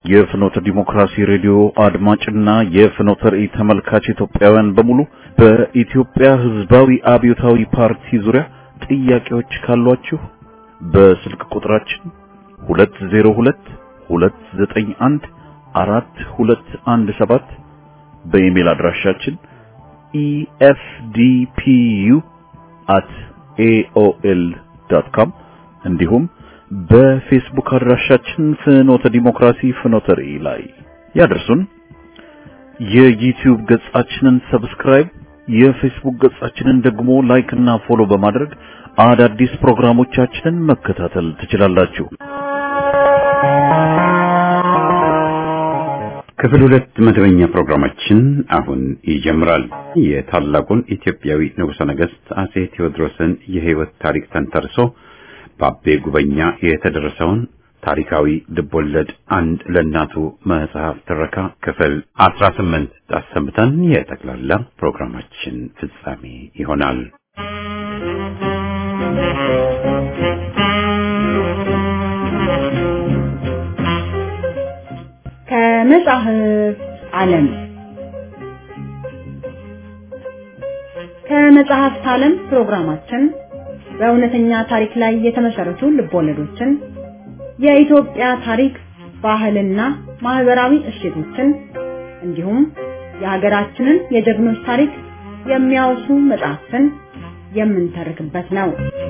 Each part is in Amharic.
የፍኖተ ዲሞክራሲ ሬዲዮ አድማጭና የፍኖተ ራእይ ተመልካች ኢትዮጵያውያን በሙሉ በኢትዮጵያ ሕዝባዊ አብዮታዊ ፓርቲ ዙሪያ ጥያቄዎች ካሏችሁ በስልክ ቁጥራችን 202-291-4217 በኢሜል አድራሻችን efdpu@aol.com እንዲሁም በፌስቡክ አድራሻችን ፍኖተ ዲሞክራሲ ፍኖተ ራእይ ላይ ያደርሱን። የዩቲዩብ ገጻችንን ሰብስክራይብ፣ የፌስቡክ ገጻችንን ደግሞ ላይክ እና ፎሎ በማድረግ አዳዲስ ፕሮግራሞቻችንን መከታተል ትችላላችሁ። ክፍል 2 መደበኛ ፕሮግራማችን አሁን ይጀምራል። የታላቁን ኢትዮጵያዊ ንጉሠ ነገሥት አጼ ቴዎድሮስን የሕይወት ታሪክ ተንተርሶ በአቤ ጉበኛ የተደረሰውን ታሪካዊ ልቦለድ አንድ ለእናቱ መጽሐፍ ትረካ ክፍል 18 አሰምተን የጠቅላላ ፕሮግራማችን ፍጻሜ ይሆናል። ከመጽሐፍ ዓለም ከመጽሐፍ ዓለም ፕሮግራማችን በእውነተኛ ታሪክ ላይ የተመሰረቱ ልቦለዶችን፣ የኢትዮጵያ ታሪክ፣ ባህልና ማህበራዊ እሴቶችን እንዲሁም የሀገራችንን የጀግኖች ታሪክ የሚያወሱ መጽሐፍትን የምንተርክበት ነው።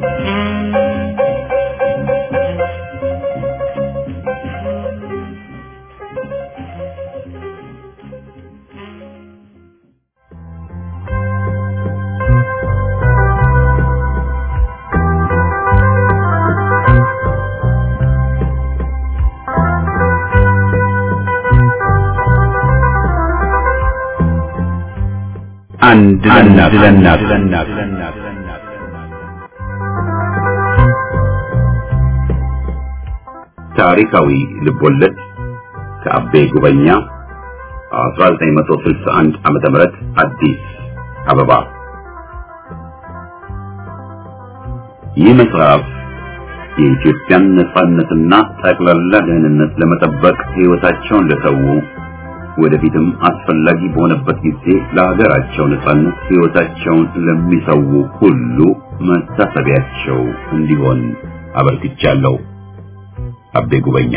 አንድ ለእናት ታሪካዊ ልቦለድ ከአቤ ጉበኛ 1961 ዓመተ ምህረት አዲስ አበባ። ይህ መጽሐፍ የኢትዮጵያን ነጻነትና ጠቅላላ ደህንነት ለመጠበቅ ሕይወታቸውን ለሰው ወደፊትም አስፈላጊ በሆነበት ጊዜ ለሀገራቸው ነጻነት ሕይወታቸውን ለሚሰው ሁሉ መታሰቢያቸው እንዲሆን አበርክቻለሁ። አቤ ጉበኛ።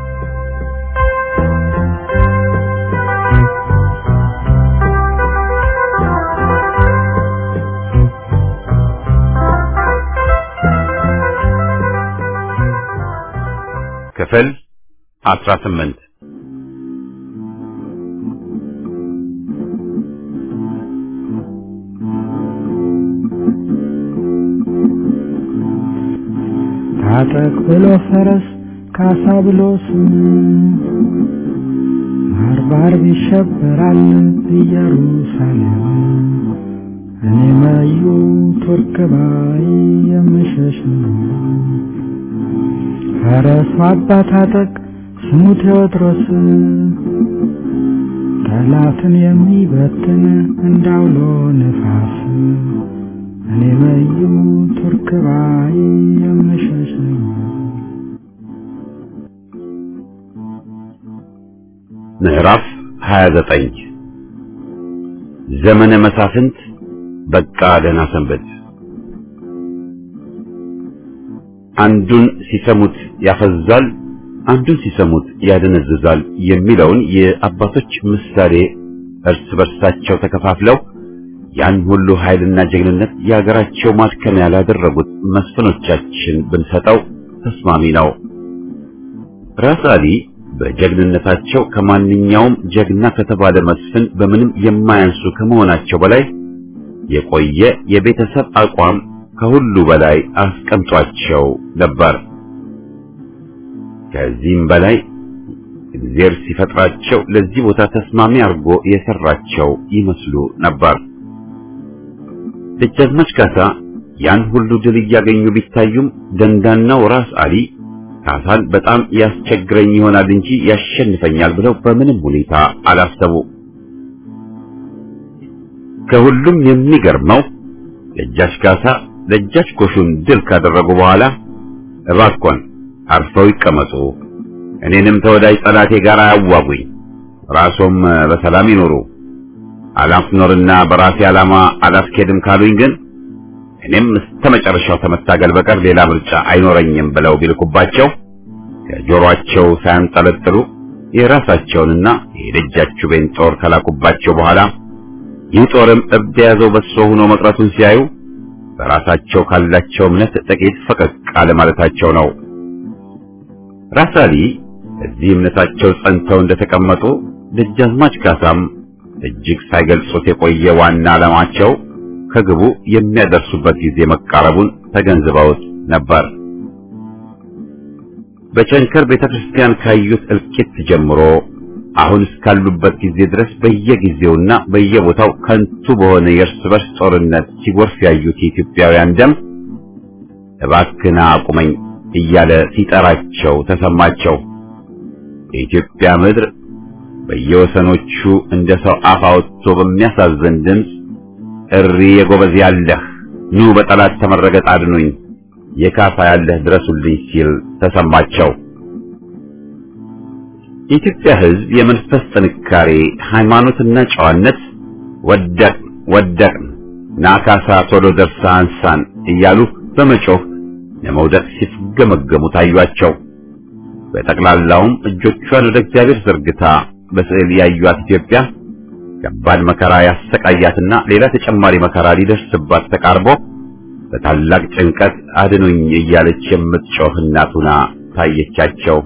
ክፍል 18 ታጠቅ ብሎ ፈረስ ካሳ ብሎ ስም ባርባር ይሸበራል ኢየሩሳሌም። እኔ ማዩ ቱርክ ባይ የምሸሽ ነው። ፈረሱ አባ ታጠቅ ስሙ ቴዎድሮስ ጠላትን የሚበትን እንዳውሎ ነፋስ። እኔ ማዩ ቱርክ ባይ የምሸሽ ነው። ምዕራፍ 29 ዘመነ መሳፍንት በቃ ደህና ሰንበት። አንዱን ሲሰሙት ያፈዛል፣ አንዱን ሲሰሙት ያደነዝዛል የሚለውን የአባቶች ምሳሌ እርስ በርሳቸው ተከፋፍለው ያን ሁሉ ኃይልና ጀግንነት የሀገራቸው ማድከሚያ ያላደረጉት መስፍኖቻችን ብንሰጠው ተስማሚ ነው። ራስ አሊ በጀግንነታቸው ከማንኛውም ጀግና ከተባለ መስፍን በምንም የማያንሱ ከመሆናቸው በላይ የቆየ የቤተሰብ አቋም ከሁሉ በላይ አስቀምጧቸው ነበር። ከዚህም በላይ እግዚአብሔር ሲፈጥራቸው ለዚህ ቦታ ተስማሚ አድርጎ የሰራቸው ይመስሉ ነበር። ደጃዝማች ካሳ ያን ሁሉ ድል እያገኙ ቢታዩም ደንዳናው ራስ አሊ ካሳን በጣም ያስቸግረኝ ይሆናል እንጂ ያሸንፈኛል ብለው በምንም ሁኔታ አላሰቡ። ከሁሉም የሚገርመው ደጃች ካሳ ደጃች ጎሹን ድል ካደረጉ በኋላ እባክዎን አርፈው ይቀመጡ፣ እኔንም ተወዳጅ ጠላቴ ጋር አያዋጉኝ፣ ራስዎም በሰላም ይኖሩ። አላፍኖርና በራሴ ዓላማ አላስኬድም ካሉኝ ግን እኔም እስከመጨረሻው ከመታገል በቀር ሌላ ምርጫ አይኖረኝም ብለው ቢልኩባቸው ከጆሮአቸው ሳያንጠለጥሉ የራሳቸውንና የደጃችቤን ጦር ከላኩባቸው በኋላ ይህ ጦርም እብድ የያዘው በሶ ሆኖ መቅረቱን ሲያዩ በራሳቸው ካላቸው እምነት ጥቂት ፈቀቅ አለ ማለታቸው ነው። ራስ አሊ እዚህ እምነታቸው ጸንተው እንደተቀመጡ ደጃዝማች ካሳም እጅግ ሳይገልጹት የቆየ ዋና ዓላማቸው ከግቡ የሚያደርሱበት ጊዜ መቃረቡን ተገንዝበውት ነበር። በቸንከር ቤተክርስቲያን ካዩት እልቂት ጀምሮ አሁን እስካሉበት ጊዜ ድረስ በየጊዜውና በየቦታው ከንቱ በሆነ የእርስ በርስ ጦርነት ሲጎርፍ ያዩት የኢትዮጵያውያን ደም እባክና አቁመኝ እያለ ሲጠራቸው ተሰማቸው። የኢትዮጵያ ምድር በየወሰኖቹ እንደ ሰው አፍ አውጥቶ በሚያሳዝን ድምፅ እሪ የጎበዝ ያለህ ኑ በጠላት ተመረገጥ አድኑኝ የካፋ ያለህ ድረሱልኝ ሲል ተሰማቸው። የኢትዮጵያ ሕዝብ የመንፈስ ጥንካሬ፣ ሃይማኖትና ጨዋነት ወደቅን ናካሳ ቶሎ ደርሳ አንሳን እያሉ በመጮህ ለመውደቅ ሲፍገመገሙ ታዩአቸው። በጠቅላላውም እጆቿን ወደ እግዚአብሔር ዘርግታ በስዕል ያዩት ኢትዮጵያ ከባድ መከራ ያሰቃያትና ሌላ ተጨማሪ መከራ ሊደርስባት ተቃርቦ በታላቅ ጭንቀት አድኑኝ እያለች የምትጮህ እናት ሆና ታየቻቸው።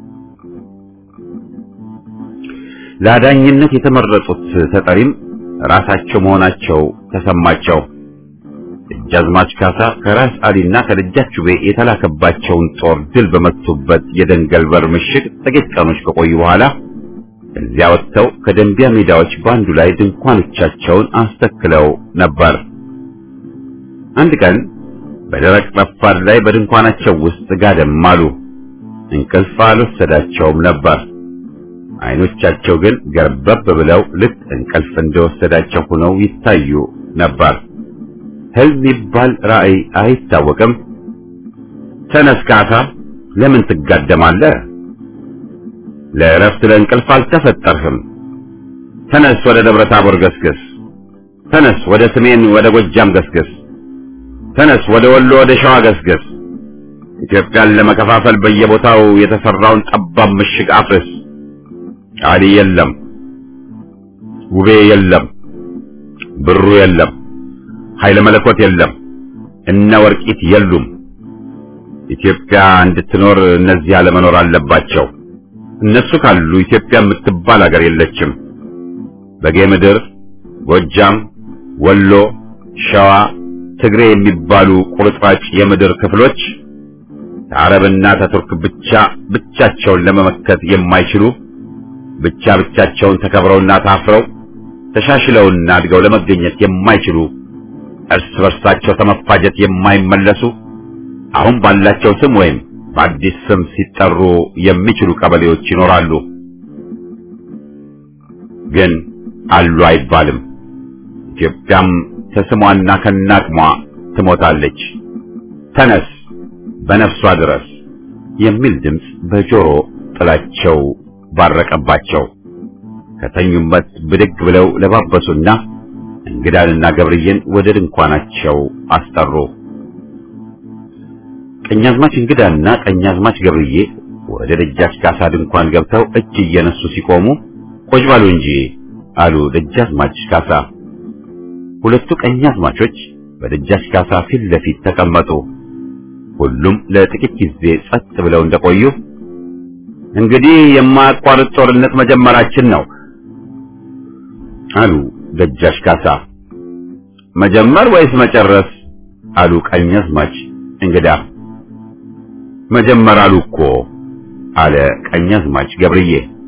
ለአዳኝነት የተመረጡት ተጠሪም ራሳቸው መሆናቸው ተሰማቸው። ደጃዝማች ካሳ ከራስ አሊና ከደጃችቤ የተላከባቸውን ጦር ድል በመቱበት የደንገል በር ምሽግ ጥቂት ቀኖች ከቆዩ በኋላ እዚያ ወጥተው ከደንቢያ ሜዳዎች ባንዱ ላይ ድንኳኖቻቸውን አስተክለው ነበር። አንድ ቀን በደረቅ ረፋድ ላይ በድንኳናቸው ውስጥ ጋደም አሉ። እንቅልፍ አልወሰዳቸውም ነበር። አይኖቻቸው ግን ገርበብ ብለው ልክ እንቅልፍ እንደወሰዳቸው ሆነው ይታዩ ነበር። ህልም ይባል ራእይ አይታወቅም። ተነስ ካሳ፣ ለምን ትጋደማለህ? ለእረፍት ለእንቅልፍ አልተፈጠርህም። ተነስ ወደ ደብረ ታቦር ገስግስ። ተነስ ወደ ሰሜን ወደ ጎጃም ገስግስ። ተነስ ወደ ወሎ ወደ ሸዋ ገስግስ። ኢትዮጵያን ለመከፋፈል በየቦታው የተሰራውን ጠባብ ምሽግ አፍርስ። አሊ የለም፣ ውቤ የለም፣ ብሩ የለም፣ ኃይለ መለኮት የለም፣ እነ ወርቂት የሉም። ኢትዮጵያ እንድትኖር እነዚህ አለመኖር አለባቸው። እነሱ ካሉ ኢትዮጵያ የምትባል ሀገር የለችም። በጌ ምድር፣ ጎጃም፣ ወሎ፣ ሸዋ፣ ትግሬ የሚባሉ ቁርጥራጭ የምድር ክፍሎች ከአረብና ከቱርክ ብቻቸውን ለመመከት የማይችሉ ብቻቸውን ተከብረውና ታፍረው ተሻሽለውና አድገው ለመገኘት የማይችሉ እርስ በርሳቸው ተመፋጀት የማይመለሱ አሁን ባላቸው ስም ወይም በአዲስ ስም ሲጠሩ የሚችሉ ቀበሌዎች ይኖራሉ። ግን አሉ አይባልም። ኢትዮጵያም ከስሟና ከናቅሟ ትሞታለች። ተነስ በነፍሷ ድረስ የሚል ድምፅ በጆሮ ጥላቸው ባረቀባቸው። ከተኙበት ብድግ ብለው ለባበሱና እንግዳንና ገብርዬን ወደ ድንኳናቸው አስጠሩ። ቀኛዝማች እንግዳና ቀኛዝማች ገብርዬ ወደ ደጃች ካሳ ድንኳን ገብተው እጅ እየነሱ ሲቆሙ ቆይ ባሉ እንጂ አሉ ደጃዝማች ካሳ። ሁለቱ ቀኛዝማቾች በደጃች ካሳ ፊት ለፊት ተቀመጡ። ሁሉም ለጥቂት ጊዜ ጸጥ ብለው እንደቆዩ እንግዲህ የማያቋርጥ ጦርነት መጀመራችን ነው አሉ ደጃች ካሳ። መጀመር ወይስ መጨረስ አሉ ቀኛዝማች እንግዳ። መጀመር አሉ እኮ አለ ቀኛዝማች ገብርዬ።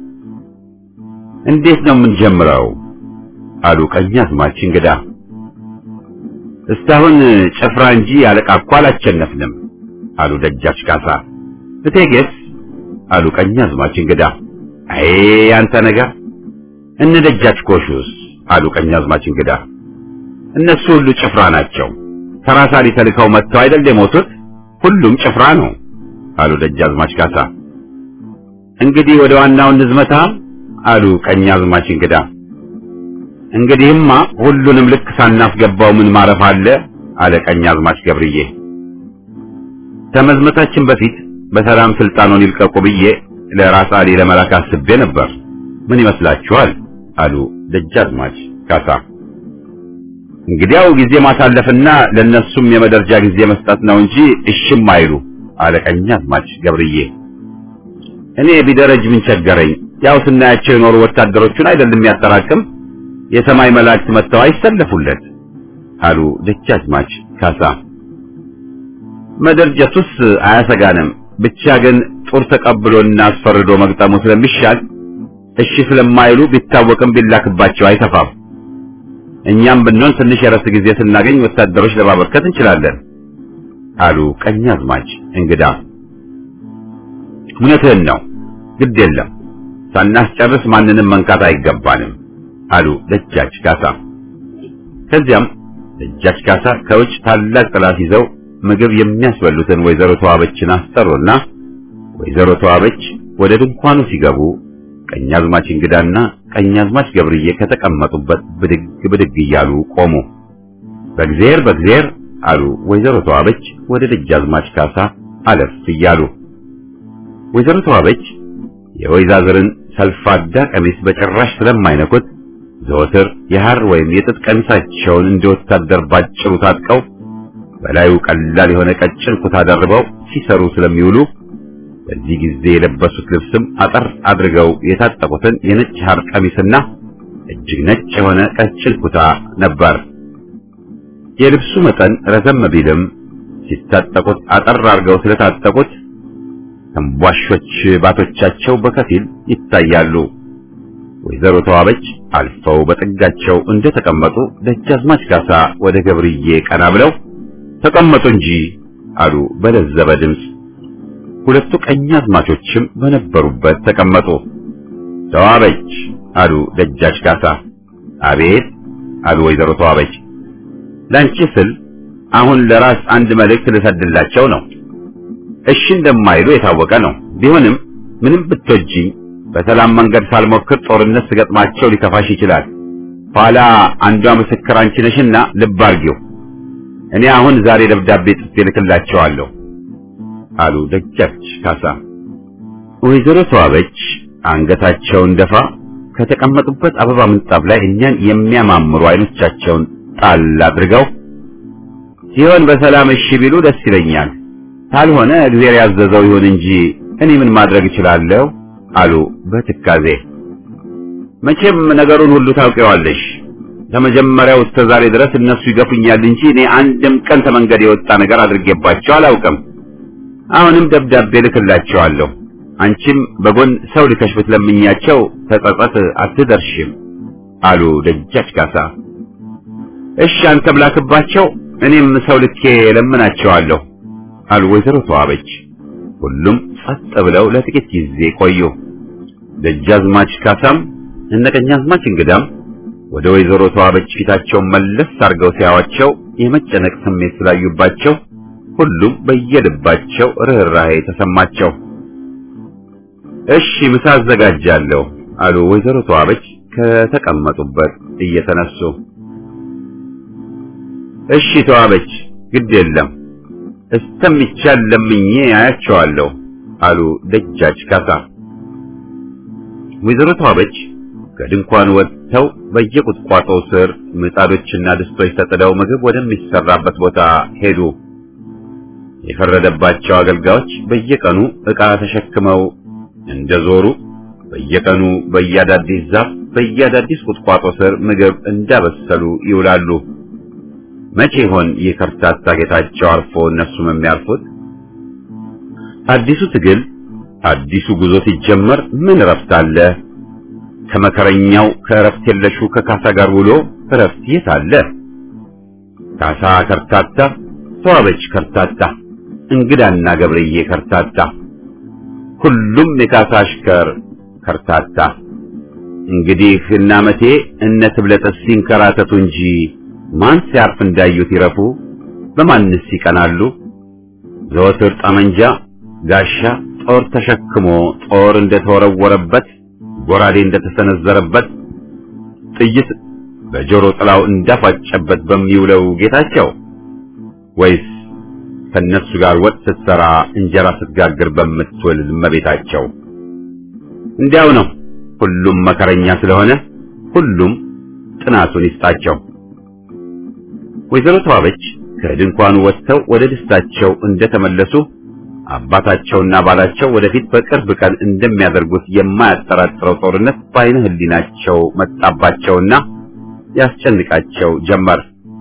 እንዴት ነው የምንጀምረው አሉ ቀኛዝማች እንግዳ። እስካሁን ጭፍራ እንጂ አለቃ እኮ አላሸነፍንም አሉ ደጃች ካሳ። እቴጌስ አሉ ቀኛዝማች እንግዳ። አይ አንተ ነገር እነ ደጃች ኮሹስ አሉ ቀኛዝማች እንግዳ። እነሱ ሁሉ ጭፍራ ናቸው። ተራሳሊ ተልከው መጥተው አይደል የሞቱት? ሁሉም ጭፍራ ነው አሉ ደጃዝማች ካሳ። እንግዲህ ወደ ዋናው እንዝመታ አሉ ቀኛዝማች እንግዳ። እንግዲህማ ሁሉንም ልክ ሳናስገባው ምን ማረፍ አለ አለ ቀኛዝማች ገብርዬ። ከመዝመታችን በፊት በሰላም ስልጣኑን ይልቀቁ ብዬ ለራስ አሊ ለመላክ አስቤ ነበር። ምን ይመስላችኋል አሉ ደጃዝማች ካሳ። እንግዲያው ጊዜ ማሳለፍና ለነሱም የመደርጃ ጊዜ መስጠት ነው እንጂ እሽም አይሉ አለ ቀኛዝማች ገብርዬ። እኔ ቢደረጅ ምን ቸገረኝ? ያው ስናያቸው የኖሩ ወታደሮቹን አይደለም ያጠራቅም የሰማይ መላእክት መጥተው አይሰለፉለት አሉ ደጃዝማች ካሳ። መደርጀቱስ አያሰጋንም፣ ብቻ ግን ጦር ተቀብሎና አስፈርዶ መግጠሙ ስለሚሻል እሺ ስለማይሉ ቢታወቅም ቢላክባቸው አይተፋም። እኛም ብንሆን ትንሽ የረፍት ጊዜ ስናገኝ ወታደሮች ለማበርከት እንችላለን አሉ ቀኛዝማች እንግዳ። እውነትህን ነው፣ ግድ የለም ሳናስጨርስ ማንንም መንካት አይገባንም አሉ ደጃች ካሳ። ከዚያም ደጃች ካሳ ከውጭ ታላቅ ጥላት ይዘው ምግብ የሚያስበሉትን ወይዘሮ ተዋበችን አስጠሩና ወይዘሮ ተዋበች ወደ ድንኳኑ ሲገቡ ቀኛዝማች እንግዳና ቀኛዝማች ገብርዬ ከተቀመጡበት ብድግ እያሉ ቆሙ። በእግዚአብሔር አሉ ወይዘሮ ተዋበች ወደ ደጃዝማች ካሳ አለፍ እያሉ። ወይዘሮ ተዋበች የወይዛዝርን ሰልፋዳ ቀሚስ በጭራሽ ስለማይነኩት ዘወትር የሐር ወይም የጥጥ ቀሚሳቸውን እንደ ወታደር ባጭሩ ታጥቀው በላዩ ቀላል የሆነ ቀጭን ኩታ ደርበው ሲሰሩ ስለሚውሉ በዚህ ጊዜ የለበሱት ልብስም አጠር አድርገው የታጠቁትን የነጭ ሐር ቀሚስና እጅግ ነጭ የሆነ ቀጭን ኩታ ነበር። የልብሱ መጠን ረዘም ቢልም ሲታጠቁት አጠር አድርገው ስለታጠቁት ተንቧሾች ባቶቻቸው በከፊል ይታያሉ። ወይዘሮ ተዋበች አልፈው በጥጋቸው እንደተቀመጡ ደጃዝማች ካሳ ወደ ገብርዬ ቀና ብለው ተቀመጡ እንጂ አሉ በለዘበ ድምፅ። ሁለቱ ቀኛዝማቾችም በነበሩበት ተቀመጡ። ተዋበች አሉ ደጃች ካሳ። አቤት አሉ ወይዘሮ ተዋበች። ላንቺ ስል አሁን ለራስ አንድ መልእክት ልሰድላቸው ነው። እሺ እንደማይሉ የታወቀ ነው። ቢሆንም ምንም ብትወጂኝ በሰላም መንገድ ሳልሞክር ጦርነት ስገጥማቸው ሊከፋሽ ይችላል። ኋላ አንዷ ምስክር አንቺ ነሽና ልብ አርጊው። እኔ አሁን ዛሬ ደብዳቤ ጽፌ ልክላቸዋለሁ አሉ ደጃች ካሳ። ወይዘሮ ተዋበች አንገታቸውን ደፋ ከተቀመጡበት አበባ ምንጣፍ ላይ እኛን የሚያማምሩ አይኖቻቸውን ጣል አድርገው ሲሆን በሰላም እሺ ቢሉ ደስ ይለኛል፣ ካልሆነ እግዚአብሔር ያዘዘው ይሁን እንጂ እኔ ምን ማድረግ እችላለሁ አሉ በትካዜ። መቼም ነገሩን ሁሉ ታውቂዋለሽ። ከመጀመሪያው እስከ ዛሬ ድረስ እነሱ ይገፉኛል እንጂ እኔ አንድም ቀን ተመንገድ የወጣ ነገር አድርጌባቸው አላውቅም። አሁንም ደብዳቤ ልክላቸዋለሁ። አንቺም በጎን ሰው ልከሽ ብትለምኛቸው ተጸጸት አትደርሽም አሉ ደጃች ካሳ። እሺ አንተ ብላክባቸው፣ እኔም ሰው ልኬ ለምናቸዋለሁ አሉ ወይዘሮ ተዋበች። ሁሉም ጸጥ ብለው ለጥቂት ጊዜ ቆዩ። ደጃዝማች ካሳም እነ ቀኛዝማች እንግዳም ወደ ወይዘሮ ተዋበች ፊታቸውን መለስ አድርገው ሲያዋቸው የመጨነቅ ስሜት ስላዩባቸው ሁሉም በየልባቸው ርህራሄ ተሰማቸው። እሺ ምሳ አዘጋጃለሁ አሉ ወይዘሮ ተዋበች ከተቀመጡበት እየተነሱ። እሺ ተዋበች ግድ የለም እስተሚቻል ለምኜ አያቸዋለሁ አሉ ደጃች ካሳ። ወይዘሮ ተዋበች ከድንኳን ወጥተው በየቁጥቋጦው ስር ምጣዶችና ድስቶች ተጥለው ምግብ ወደሚሰራበት ቦታ ሄዱ። የፈረደባቸው አገልጋዮች በየቀኑ ዕቃ ተሸክመው እንደዞሩ በየቀኑ በየአዳዲስ ዛፍ በየአዳዲስ ቁጥቋጦ ስር ምግብ እንዳበሰሉ ይውላሉ። መቼ ይሆን የከርታታ ጌታቸው አርፎ እነሱም የሚያርፉት? አዲሱ ትግል አዲሱ ጉዞ ሲጀመር ምን ረፍት አለ? ከመከረኛው ከረፍት የለሹ ከካሳ ጋር ውሎ ረፍት የት አለ? ካሳ ከርታታ፣ ተዋበች ከርታታ፣ እንግዳና ገብርዬ ከርታታ፣ ሁሉም የካሳ አሽከር ከርታታ። እንግዲህ እናመቴ እነ ትብለጠስ ሲንከራተቱ እንጂ ማን ሲያርፍ እንዳዩት ይረፉ? በማንስ ይቀናሉ? ዘወትር ጠመንጃ፣ ጋሻ፣ ጦር ተሸክሞ ጦር እንደተወረወረበት ጎራዴ እንደተሰነዘረበት ጥይት በጆሮ ጥላው እንዳፋጨበት በሚውለው ጌታቸው ወይስ ከነሱ ጋር ወጥ ስትሰራ እንጀራ ስትጋግር በምትውል እመቤታቸው? እንዲያው ነው። ሁሉም መከረኛ ስለሆነ ሁሉም ጥናቱን ይስጣቸው። ወይዘሮ ተዋበች ከድንኳኑ ወጥተው ወደ ደስታቸው እንደተመለሱ አባታቸውና ባላቸው ወደፊት በቅርብ ቀን እንደሚያደርጉት የማያጠራጥረው ጦርነት በዓይነ ሕሊናቸው መጣባቸውና ያስጨንቃቸው ጀመር።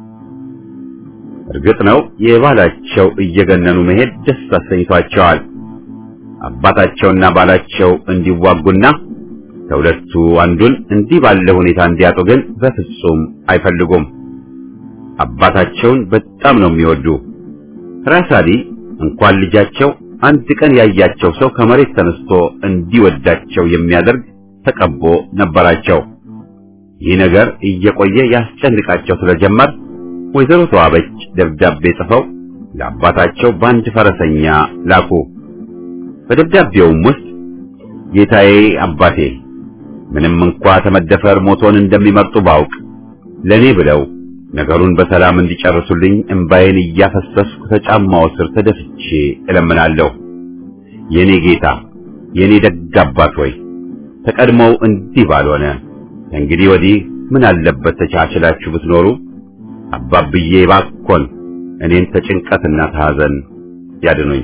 እርግጥ ነው የባላቸው እየገነኑ መሄድ ደስ አሰኝቷቸዋል። አባታቸውና ባላቸው እንዲዋጉና ከሁለቱ አንዱን እንዲህ ባለ ሁኔታ እንዲያጡ ግን በፍጹም አይፈልጉም። አባታቸውን በጣም ነው የሚወዱ። ራሳሊ እንኳን ልጃቸው አንድ ቀን ያያቸው ሰው ከመሬት ተነስቶ እንዲወዳቸው የሚያደርግ ተቀቦ ነበራቸው። ይህ ነገር እየቆየ ያስጨንቃቸው ስለጀመር ወይዘሮ ተዋበች ደብዳቤ ጽፈው ለአባታቸው በአንድ ፈረሰኛ ላኩ። በደብዳቤውም ውስጥ ጌታዬ አባቴ፣ ምንም እንኳ ተመደፈር ሞቶን እንደሚመርጡ ባውቅ ለኔ ብለው ነገሩን በሰላም እንዲጨርሱልኝ እንባዬን እያፈሰስኩ ከጫማው ስር ተደፍቼ እለምናለሁ። የኔ ጌታ፣ የኔ ደግ አባት ሆይ ተቀድሞው እንዲህ ባልሆነ እንግዲህ ወዲህ ምን አለበት ተቻችላችሁ ብትኖሩ። አባብዬ ባኮን እኔን ተጭንቀትና ተሐዘን ያድኑኝ።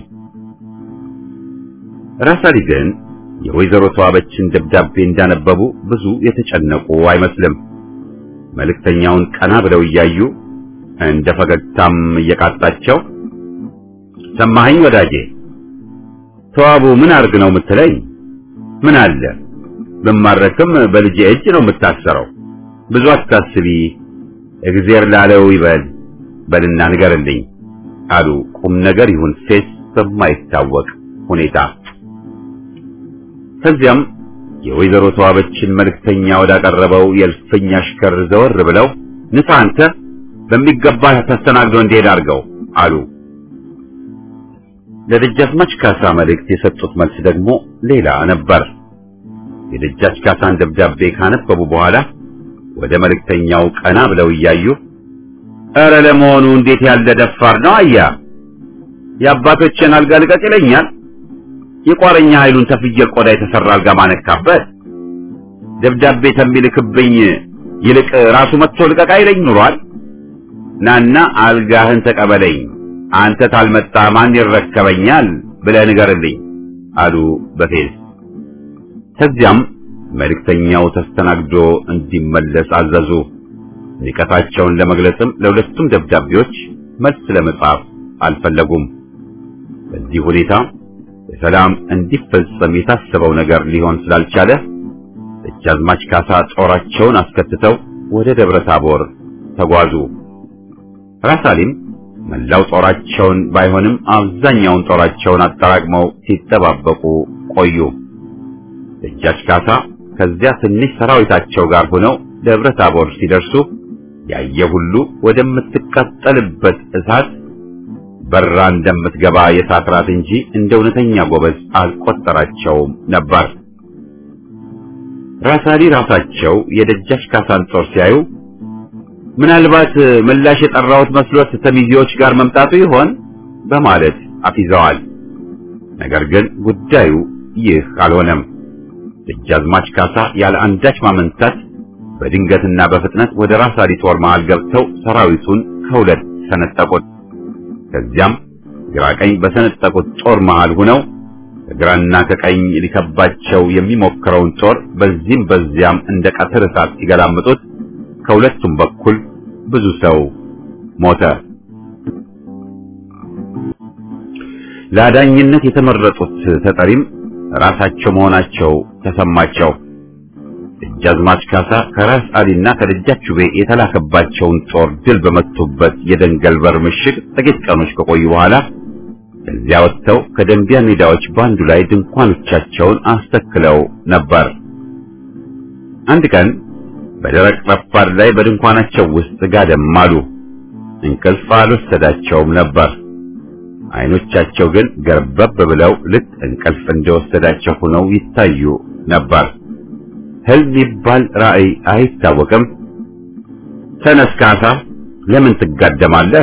ራሳሊ ግን የወይዘሮ ተዋበችን ደብዳቤ እንዳነበቡ ብዙ የተጨነቁ አይመስልም። መልእክተኛውን ቀና ብለው እያዩ እንደ ፈገግታም እየቃጣቸው ሰማኸኝ ወዳጄ፣ ተዋቡ ምን አርግ ነው የምትለኝ? ምን አለ ብማረክም በልጄ እጅ ነው የምታሰረው። ብዙ አታስቢ፣ እግዚአብሔር ላለው ይበል በልና ንገርልኝ አሉ ቁም ነገር ይሁን ፌስ በማይታወቅ ሁኔታ። ከዚያም የወይዘሮ ተዋበችን መልእክተኛ ወዳቀረበው የእልፍኝ አሽከር ዘወር ብለው ንሳ አንተ በሚገባ ተስተናግዶ እንዲሄድ አድርገው አሉ። ለደጃዝማች ካሳ መልእክት የሰጡት መልስ ደግሞ ሌላ ነበር። የደጃች ካሳን ደብዳቤ ካነበቡ በኋላ ወደ መልእክተኛው ቀና ብለው እያዩ ኧረ ለመሆኑ እንዴት ያለ ደፋር ነው አያ! የአባቶችን አልጋ ልቀቅ ይለኛል። የቋረኛ ኃይሉን ተፍየል ቆዳ የተሰራ አልጋ ማነካበት ደብዳቤ ተሚልክብኝ ይልቅ ራሱ መጥቶ ልቀቅ አይለኝ ኑሯል። ናና አልጋህን ተቀበለኝ፣ አንተ ታልመጣ ማን ይረከበኛል ብለህ ንገርልኝ አሉ በፌዝ። ከዚያም መልእክተኛው ተስተናግዶ እንዲመለስ አዘዙ። ንቀታቸውን ለመግለጽም ለሁለቱም ደብዳቤዎች መልስ ለመጻፍ አልፈለጉም። በዚህ ሁኔታ በሰላም እንዲፈጸም የታሰበው ነገር ሊሆን ስላልቻለ ደጃዝማች ካሳ ጦራቸውን አስከትተው ወደ ደብረ ታቦር ተጓዙ። ራሳሊም መላው ጦራቸውን ባይሆንም አብዛኛውን ጦራቸውን አጠራቅመው ሲጠባበቁ ቆዩ። ደጃች ካሳ ከዚያ ትንሽ ሰራዊታቸው ጋር ሆነው ደብረ ታቦር ሲደርሱ ያየ ሁሉ ወደምትቀጠልበት እሳት በራ እንደምትገባ የሳትራት እንጂ እንደ እውነተኛ ጎበዝ አልቆጠራቸውም ነበር። ራሳሊ ራሳቸው የደጃች ካሳን ጦር ሲያዩ ምናልባት ምላሽ የጠራውት መስሎት ተሚዚዎች ጋር መምጣቱ ይሆን በማለት አፊዘዋል። ነገር ግን ጉዳዩ ይህ አልሆነም። ደጃዝማች ካሳ ያለ አንዳች ማመንታት በድንገትና በፍጥነት ወደ ራሳሊ ጦር መሃል ገብተው ሰራዊቱን ከሁለት ሰነጠቁት። ከዚያም ግራቀኝ በሰነጠቁት ጦር መሃል ሆነው ከግራና ከቀኝ ሊከባቸው የሚሞክረውን ጦር በዚህም በዚያም እንደ ቀትር እሳት ሲገላምጡት ከሁለቱም በኩል ብዙ ሰው ሞተ። ለዳኝነት የተመረጡት ተጠሪም ራሳቸው መሆናቸው ተሰማቸው። ደጃዝማች ካሳ ከራስ አሊና ከደጃቹቤ የተላከባቸውን ጦር ድል በመቱበት የደንገል በር ምሽግ ጥቂት ቀኖች ከቆዩ በኋላ ከዚያ ወጥተው ከደንቢያ ሜዳዎች ባንዱ ላይ ድንኳኖቻቸውን አስተክለው ነበር። አንድ ቀን በደረቅ ረፋድ ላይ በድንኳናቸው ውስጥ ጋደም አሉ። እንቅልፍ አልወሰዳቸውም ነበር። አይኖቻቸው ግን ገርበብ ብለው ልክ እንቅልፍ እንደወሰዳቸው ሆነው ይታዩ ነበር። ህልም ይባል ራእይ አይታወቅም። ተነስ ካሳ፣ ለምን ትጋደማለህ?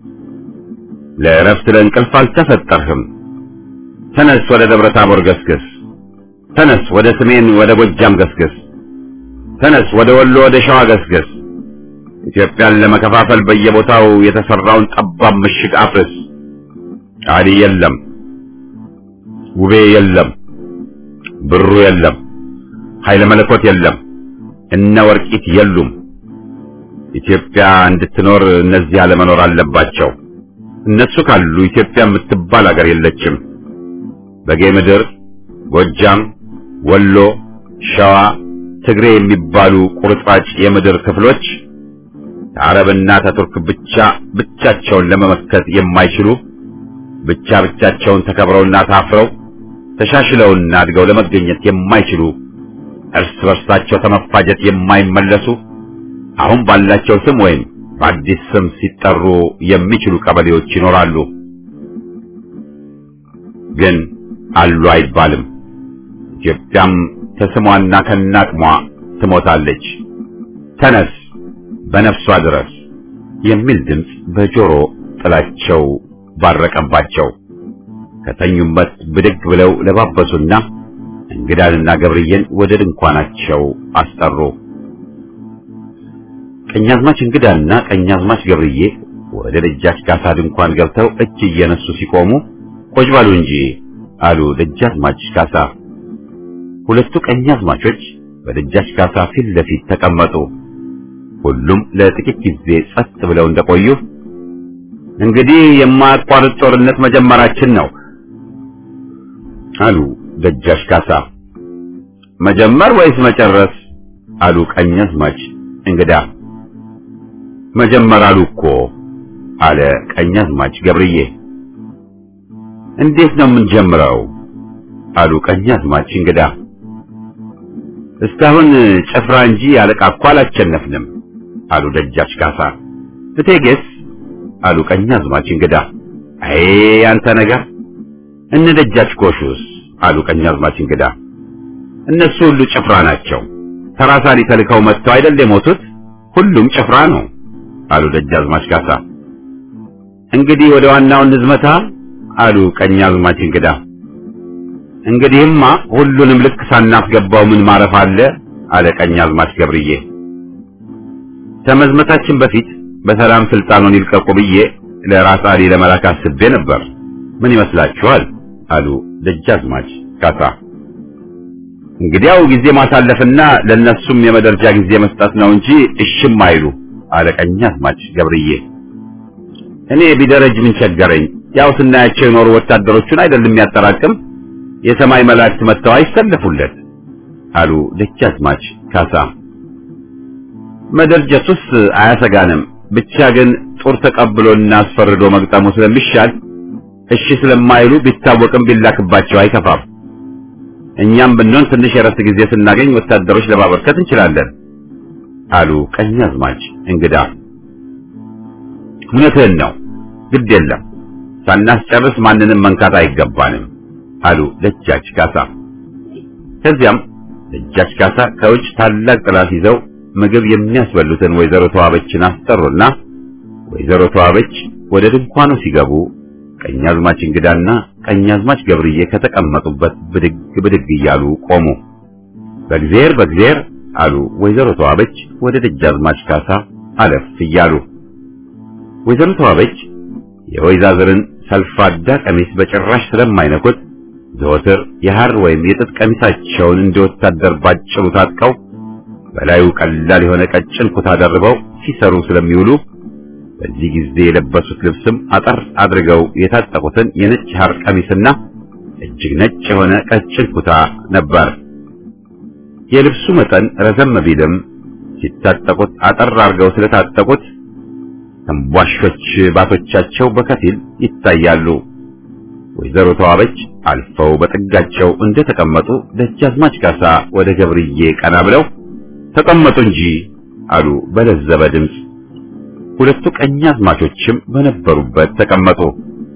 ለእረፍት ለእንቅልፍ አልተፈጠርህም። ተነስ፣ ወደ ደብረ ታቦር ገስግስ። ተነስ፣ ወደ ሰሜን ወደ ጎጃም ገስግስ። ተነስ፣ ወደ ወሎ ወደ ሸዋ ገስግስ። ኢትዮጵያን ለመከፋፈል በየቦታው የተሰራውን ጠባብ ምሽግ አፍርስ። አሊ የለም፣ ውቤ የለም፣ ብሩ የለም፣ ኃይለ መለኮት የለም፣ እነ ወርቂት የሉም። ኢትዮጵያ እንድትኖር እነዚህ አለመኖር አለባቸው። እነሱ ካሉ ኢትዮጵያ የምትባል ሀገር የለችም። በጌ ምድር፣ ጎጃም፣ ወሎ፣ ሸዋ፣ ትግሬ የሚባሉ ቁርጥራጭ የምድር ክፍሎች ከአረብና ከቱርክ ብቻቸውን ለመመከት የማይችሉ ብቻቸውን ተከብረውና ታፍረው ተሻሽለውና አድገው ለመገኘት የማይችሉ እርስ በርሳቸው ተመፋጀት የማይመለሱ አሁን ባላቸው ስም ወይም በአዲስ ስም ሲጠሩ የሚችሉ ቀበሌዎች ይኖራሉ። ግን አሉ አይባልም። ኢትዮጵያም ከስሟና ከናቅሟ ትሞታለች። ተነስ፣ በነፍሷ ድረስ የሚል ድምፅ በጆሮ ጥላቸው ባረቀባቸው። ከተኙበት ብድግ ብለው ለባበሱና እንግዳንና ገብርዬን ወደ ድንኳናቸው አስጠሩ። ቀኛዝማች እንግዳና ቀኛዝማች ገብርዬ ወደ ደጃች ካሳ ድንኳን ገብተው እጅ እየነሱ ሲቆሙ ቆይ ባሉ እንጂ አሉ ደጃዝማች ካሳ። ሁለቱ ቀኛዝማቾች በደጃች ካሳ ፊት ለፊት ተቀመጡ። ሁሉም ለጥቂት ጊዜ ጸጥ ብለው እንደቆዩ እንግዲህ የማያቋርጥ ጦርነት መጀመራችን ነው አሉ ደጃች ካሳ። መጀመር ወይስ መጨረስ? አሉ ቀኛዝማች እንግዳ። መጀመር አሉ እኮ አለ ቀኛዝማች ገብርዬ። እንዴት ነው የምንጀምረው? አሉ ቀኛዝማች እንግዳ። እስካሁን ጭፍራ እንጂ አለቃ እኮ አላሸነፍንም አሉ ደጃች ካሳ። እቴጌስ? አሉ ቀኛዝማች እንግዳ። አይ አንተ ነገር እነ ደጃች ጎሹስ? አሉ ቀኛዝማች እንግዳ። እነሱ ሁሉ ጭፍራ ናቸው። ተራሳሊ ተልከው መጥተው አይደል የሞቱት? ሁሉም ጭፍራ ነው አሉ ደጃዝማች ካሳ። እንግዲህ ወደ ዋናው እንዝመታ አሉ ቀኛዝማች እንግዳ። እንግዲህማ ሁሉንም ልክ ሳናስገባው ምን ማረፍ አለ አለ ቀኛዝማች ገብርዬ። ከመዝመታችን በፊት በሰላም ስልጣኑን ይልቀቁ ብዬ ለራስ አሊ ለመላክ አስቤ ነበር። ምን ይመስላችኋል? አሉ ደጃዝማች ካሳ። እንግዲያው ጊዜ ማሳለፍና ለነሱም የመደርጃ ጊዜ መስጠት ነው እንጂ እሽም አይሉ አለ ቀኛዝማች ገብርዬ። እኔ ቢደረጅ ምን ቸገረኝ? ያው ስናያቸው የኖሩ ወታደሮቹን አይደለም ያጠራቅም የሰማይ መላእክት መጥተው አይሰለፉለት አሉ ደጃዝማች ካሳ። መደርጀቱስ አያሰጋንም፣ ብቻ ግን ጦር ተቀብሎና አስፈርዶ መግጠሙ ስለሚሻል እሺ ስለማይሉ ቢታወቅም ቢላክባቸው አይከፋም። እኛም ብንሆን ትንሽ የረፍት ጊዜ ስናገኝ ወታደሮች ለማበርከት እንችላለን አሉ ቀኛዝማች እንግዳ። እውነትህን ነው፣ ግድ የለም ሳናስጨርስ ማንንም መንካት አይገባንም አሉ ደጃች ካሳ። ከዚያም ደጃች ካሳ ከውጭ ታላቅ ጥላት ይዘው ምግብ የሚያስበሉትን ወይዘሮ ተዋበችን አስጠሩና ወይዘሮ ተዋበች ወደ ድንኳኑ ሲገቡ ቀኛዝማች እንግዳና ቀኛዝማች ገብርዬ ከተቀመጡበት ብድግ እያሉ ቆሙ። በእግዚአብሔር አሉ ወይዘሮ ተዋበች ወደ ደጃዝማች ካሳ አለፍ እያሉ። ወይዘሮ ተዋበች የወይዛዝርን ሰልፋዳ ቀሚስ በጭራሽ ስለማይነኩት ዘወትር የሐር ወይም የጥጥ ቀሚሳቸውን እንደወታደር ባጭሩ ታጥቀው በላዩ ቀላል የሆነ ቀጭን ኩታ ደርበው ሲሰሩ ስለሚውሉ በዚህ ጊዜ የለበሱት ልብስም አጠር አድርገው የታጠቁትን የነጭ ሐር ቀሚስና እጅግ ነጭ የሆነ ቀጭን ኩታ ነበር። የልብሱ መጠን ረዘም ቢልም ሲታጠቁት አጠር አድርገው ስለታጠቁት ተንቧሾች ባቶቻቸው በከፊል ይታያሉ። ወይዘሮ ተዋበች አልፈው በጥጋቸው እንደተቀመጡ ደጃዝማች ካሳ ወደ ገብርዬ ቀና ብለው ተቀመጡ እንጂ አሉ በለዘበ ድምፅ። ሁለቱ ቀኛዝማቾችም በነበሩበት ተቀመጡ።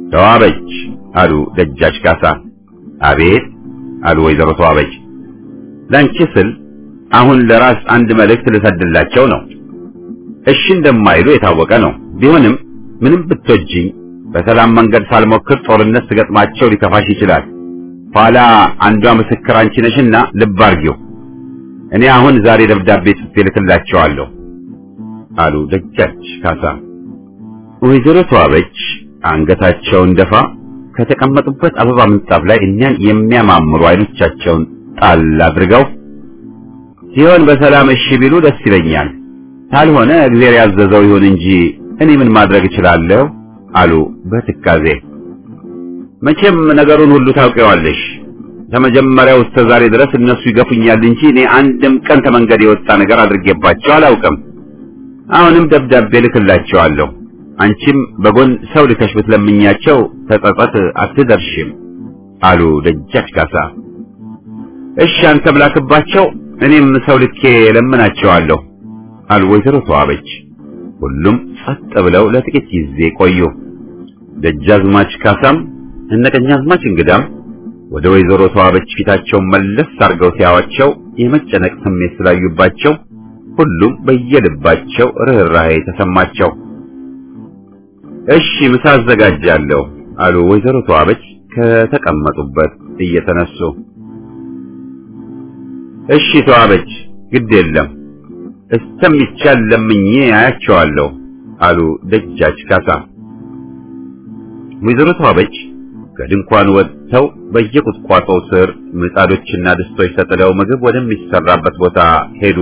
ተዋበች አሉ ደጃች ካሳ። አቤት አሉ ወይዘሮ ተዋበች። ላንቺ ስል አሁን ለራስ አንድ መልእክት ልሰድላቸው ነው። እሺ እንደማይሉ የታወቀ ነው። ቢሆንም ምንም ብትወጂኝ በሰላም መንገድ ሳልሞክር ጦርነት ስገጥማቸው ሊከፋሽ ይችላል። ኋላ አንዷ ምስክር አንቺ ነሽና ልብ አርጊው። እኔ አሁን ዛሬ ደብዳቤ ጽፌ ልክላቸዋለሁ አሉ ደጃች ካሳ። ወይዘሮ ተዋበች አንገታቸውን ደፋ ከተቀመጡበት አበባ ምንጣፍ ላይ እኛን የሚያማምሩ አይኖቻቸውን ጣል አድርገው ሲሆን በሰላም እሺ ቢሉ ደስ ይለኛል፣ ካልሆነ እግዚአብሔር ያዘዘው ይሁን እንጂ እኔ ምን ማድረግ እችላለሁ አሉ በትካዜ። መቼም ነገሩን ሁሉ ታውቂዋለሽ። ከመጀመሪያው እስከ ዛሬ ድረስ እነሱ ይገፉኛል እንጂ እኔ አንድም ቀን ከመንገድ የወጣ ነገር አድርጌባቸው አላውቅም። አሁንም ደብዳቤ ልክላቸዋለሁ። አንቺም በጎን ሰው ልከሽ ብትለምኛቸው ተጸጸት አትደርሽም አሉ ደጃች ካሳ። እሺ አንተም ላክባቸው፣ እኔም ሰው ልኬ ለምናቸዋለሁ አሉ ወይዘሮ ተዋበች። ሁሉም ጸጥ ብለው ለጥቂት ጊዜ ቆዩ። ደጃዝማች ካሳም እነቀኛዝማች እንግዳም ወደ ወይዘሮ ተዋበች ፊታቸውን መለስ አድርገው ሲያዋቸው የመጨነቅ ስሜት ስላዩባቸው ሁሉም በየልባቸው ርህራሄ ተሰማቸው። እሺ ምሳ አዘጋጃለሁ አሉ ወይዘሮ ተዋበች ከተቀመጡበት እየተነሱ። እሺ ተዋበች ግድ የለም እስከሚቻል ለምኜ አያቸዋለሁ አሉ ደጃች ካሳ። ወይዘሮ ተዋበች ከድንኳን ወጥተው በየቁጥቋጦው ስር ምጣዶችና ድስቶች ተጥለው ምግብ ወደሚሰራበት ቦታ ሄዱ።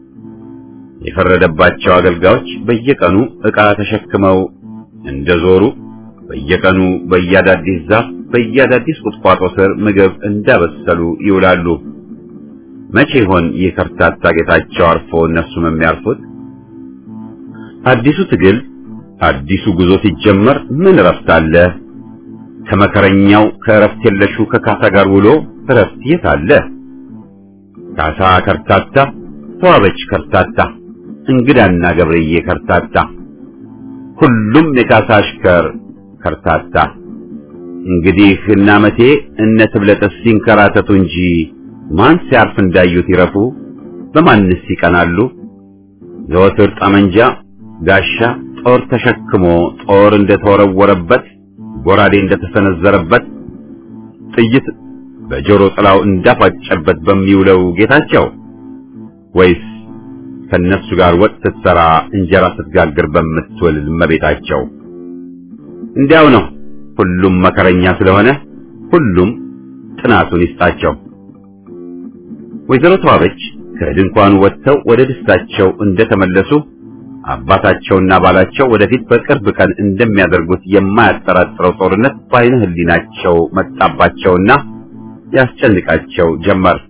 የፈረደባቸው አገልጋዮች በየቀኑ ዕቃ ተሸክመው እንደዞሩ በየቀኑ በያዳዲስ ዛፍ በያዳዲስ ቁጥቋጦ ስር ምግብ እንዳበሰሉ ይውላሉ። መቼ ይሆን የከርታታ ጌታቸው አርፎ እነሱም የሚያርፉት? አዲሱ ትግል አዲሱ ጉዞ ሲጀመር ምን እረፍት አለ? ከመከረኛው ከእረፍት የለሹ ከካሳ ጋር ውሎ እረፍት የት አለ? ካሳ ከርታታ፣ ተዋበች ከርታታ፣ እንግዳና ገብርዬ ከርታታ፣ ሁሉም የካሳ አሽከር ከርታታ። እንግዲህ እናመቴ እነ ትብለጥስ ሲንከራተቱ እንጂ ማን ሲያርፍ እንዳዩት ይረፉ? በማንስ ይቀናሉ? ዘወትር ጠመንጃ ጋሻ ጦር ተሸክሞ ጦር እንደተወረወረበት ጎራዴ እንደተሰነዘረበት ጥይት በጆሮ ጥላው እንዳፋጨበት በሚውለው ጌታቸው ወይስ ከነሱ ጋር ወጥ ስትሰራ እንጀራ ስትጋግር በምትውል እመቤታቸው? እንዲያው ነው። ሁሉም መከረኛ ስለሆነ ሁሉም ጥናቱን ይስጣቸው። ወይዘሮ ተዋበች ከድንኳኑ ወጥተው ወደ ደስታቸው እንደተመለሱ አባታቸውና ባላቸው ወደፊት በቅርብ ቀን እንደሚያደርጉት የማያጠራጥረው ጦርነት በዓይነ ሕሊናቸው መጣባቸውና ያስጨንቃቸው ጀመር።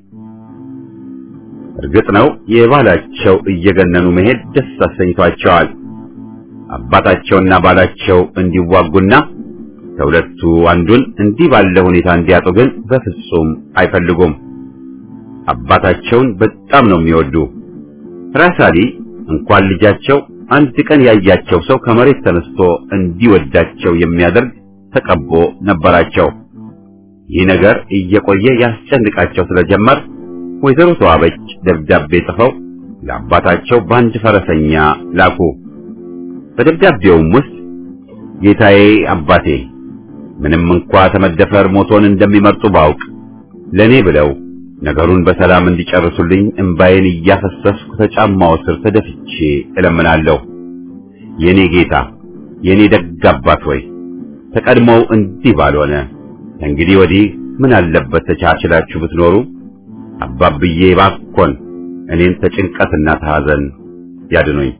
እርግጥ ነው የባላቸው እየገነኑ መሄድ ደስ አሰኝቷቸዋል። አባታቸውና ባላቸው እንዲዋጉና ከሁለቱ አንዱን እንዲህ ባለ ሁኔታ እንዲያጡ ግን በፍጹም አይፈልጉም። አባታቸውን በጣም ነው የሚወዱ። ራሳሊ እንኳን ልጃቸው አንድ ቀን ያያቸው ሰው ከመሬት ተነስቶ እንዲወዳቸው የሚያደርግ ተቀቦ ነበራቸው። ይህ ነገር እየቆየ ያስጨንቃቸው ስለጀመር ወይዘሮ ተዋበች ደብዳቤ ጽፈው ለአባታቸው በአንድ ፈረሰኛ ላኩ። በደብዳቤውም ውስጥ ጌታዬ አባቴ ምንም እንኳ ተመደፈር ሞቶን እንደሚመርጡ ባውቅ ለኔ ብለው ነገሩን በሰላም እንዲጨርሱልኝ እንባዬን እያፈሰስኩ ከጫማው ስር ተደፍቼ እለምናለሁ። የኔ ጌታ የኔ ደግ አባት ሆይ ተቀድሞው እንዲህ ባልሆነ እንግዲህ ወዲህ ምን አለበት ተቻችላችሁ ብትኖሩ። አባብዬ ባኮን እኔን ተጭንቀትና ተሐዘን ያድኑኝ።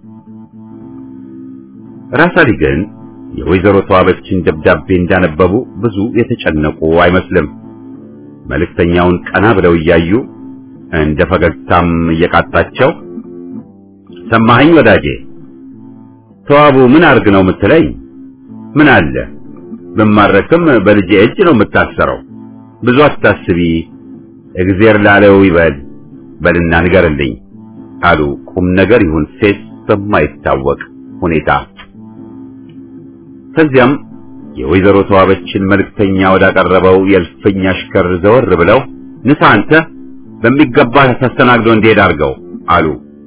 ራሳሊ ግን የወይዘሮ ተዋበችን ደብዳቤ እንዳነበቡ ብዙ የተጨነቁ አይመስልም። መልእክተኛውን ቀና ብለው እያዩ እንደ ፈገግታም እየቃጣቸው ሰማኸኝ ወዳጄ፣ ተዋቡ ምን አርግ ነው የምትለኝ? ምን አለ በማረክም በልጄ እጅ ነው የምታሰረው። ብዙ አታስቢ፣ እግዚአብሔር ላለው ይበል በልና ንገርልኝ አሉ ቁም ነገር ይሁን ሴት በማይታወቅ ሁኔታ። ከዚያም የወይዘሮ ተዋበችን መልእክተኛ ወዳቀረበው የእልፍኝ አሽከር ዘወር ብለው ንሳ አንተ በሚገባ ተስተናግዶ እንዲሄድ አድርገው አሉ።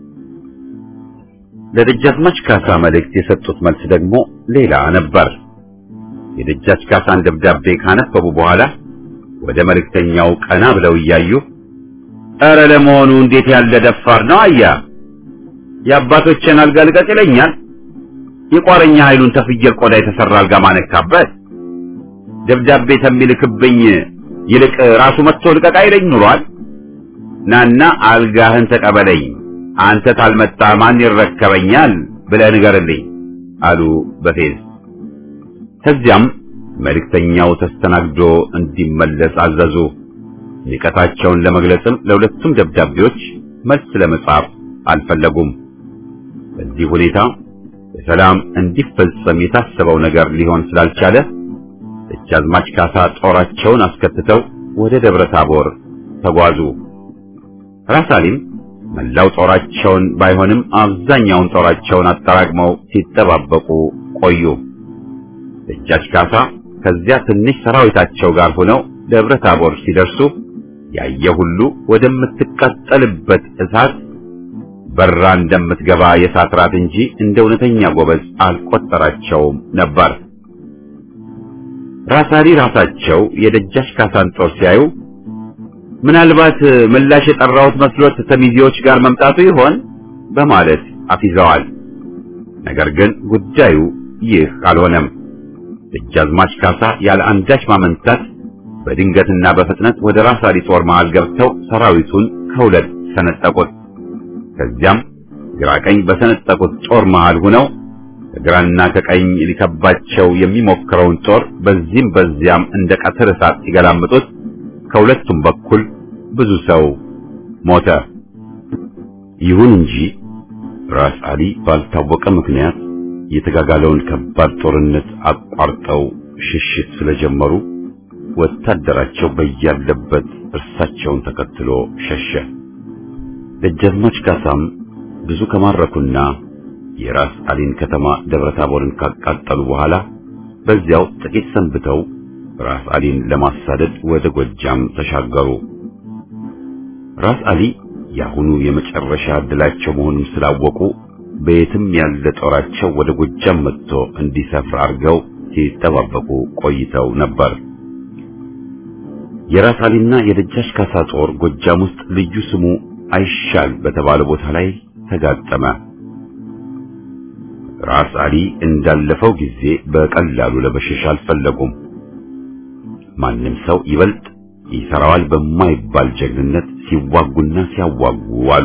ለደጃዝማች ካሳ መልእክት የሰጡት መልስ ደግሞ ሌላ ነበር። የደጃች ካሳን ደብዳቤ ካነበቡ በኋላ ወደ መልእክተኛው ቀና ብለው እያዩ ኧረ ለመሆኑ እንዴት ያለ ደፋር ነው አያ የአባቶችን አልጋ ልቀቅ ይለኛል። የቋረኛ ኃይሉን ተፍየል ቆዳ የተሰራ አልጋ ማነካበት ደብዳቤ ተሚልክብኝ ይልቅ ራሱ መጥቶ ልቀቅ አይለኝ ኑሯል። ናና አልጋህን ተቀበለኝ አንተ ታልመጣ ማን ይረከበኛል ብለህ ንገርልኝ አሉ በፌዝ። ከዚያም መልእክተኛው ተስተናግዶ እንዲመለስ አዘዙ። ንቀታቸውን ለመግለጽም ለሁለቱም ደብዳቤዎች መልስ ለመጻፍ አልፈለጉም። በዚህ ሁኔታ በሰላም እንዲፈጸም የታሰበው ነገር ሊሆን ስላልቻለ ደጃዝማች ካሳ ጦራቸውን አስከትተው ወደ ደብረ ታቦር ተጓዙ። ራሳሊም መላው ጦራቸውን ባይሆንም አብዛኛውን ጦራቸውን አጠራቅመው ሲጠባበቁ ቆዩ። ደጃች ካሳ ከዚያ ትንሽ ሰራዊታቸው ጋር ሆነው ደብረ ታቦር ሲደርሱ ያየ ሁሉ ወደምትቃጠልበት እሳት በራ እንደምትገባ የእሳት ራት እንጂ እንደ እውነተኛ ጎበዝ አልቆጠራቸውም ነበር። ራሳሊ ራሳቸው የደጃች ካሳን ጦር ሲያዩ ምናልባት ምላሽ የጠራውት መስሎት ተሚዚዎች ጋር መምጣቱ ይሆን በማለት አፊዘዋል። ነገር ግን ጉዳዩ ይህ አልሆነም። ደጃዝማች ካሳ ያለ አንዳች ማመንታት በድንገትና በፍጥነት ወደ ራሳሊ ጦር መሃል ገብተው ሰራዊቱን ከሁለት ሰነጠቁት። ከዚያም ግራቀኝ በሰነጠቁት ጦር መሃል ሆነው ከግራና ከቀኝ ሊከባቸው የሚሞክረውን ጦር በዚህም በዚያም እንደ ቀትር እሳት ሲገላምጡት ከሁለቱም በኩል ብዙ ሰው ሞተ። ይሁን እንጂ ራሳሊ ባልታወቀ ምክንያት የተጋጋለውን ከባድ ጦርነት አቋርጠው ሽሽት ስለጀመሩ ወታደራቸው በያለበት እርሳቸውን ተከትሎ ሸሸ። ደጃዝማች ካሳም ብዙ ከማረኩና የራስ አሊን ከተማ ደብረ ታቦርን ካቃጠሉ በኋላ በዚያው ጥቂት ሰንብተው ራስ አሊን ለማሳደድ ወደ ጎጃም ተሻገሩ። ራስ አሊ ያሁኑ የመጨረሻ ዕድላቸው መሆኑን ስላወቁ በየትም ያለ ጦራቸው ወደ ጎጃም መጥቶ እንዲሰፍር አድርገው ሲጠባበቁ ቆይተው ነበር። የራስ አሊና የደጃች ካሳ ጦር ጎጃም ውስጥ ልዩ ስሙ አይሻል በተባለ ቦታ ላይ ተጋጠመ። ራስ አሊ እንዳለፈው ጊዜ በቀላሉ ለበሸሽ አልፈለጉም። ማንም ሰው ይበልጥ ይሰራዋል በማይባል ጀግንነት ሲዋጉና ሲያዋጉ ዋሉ።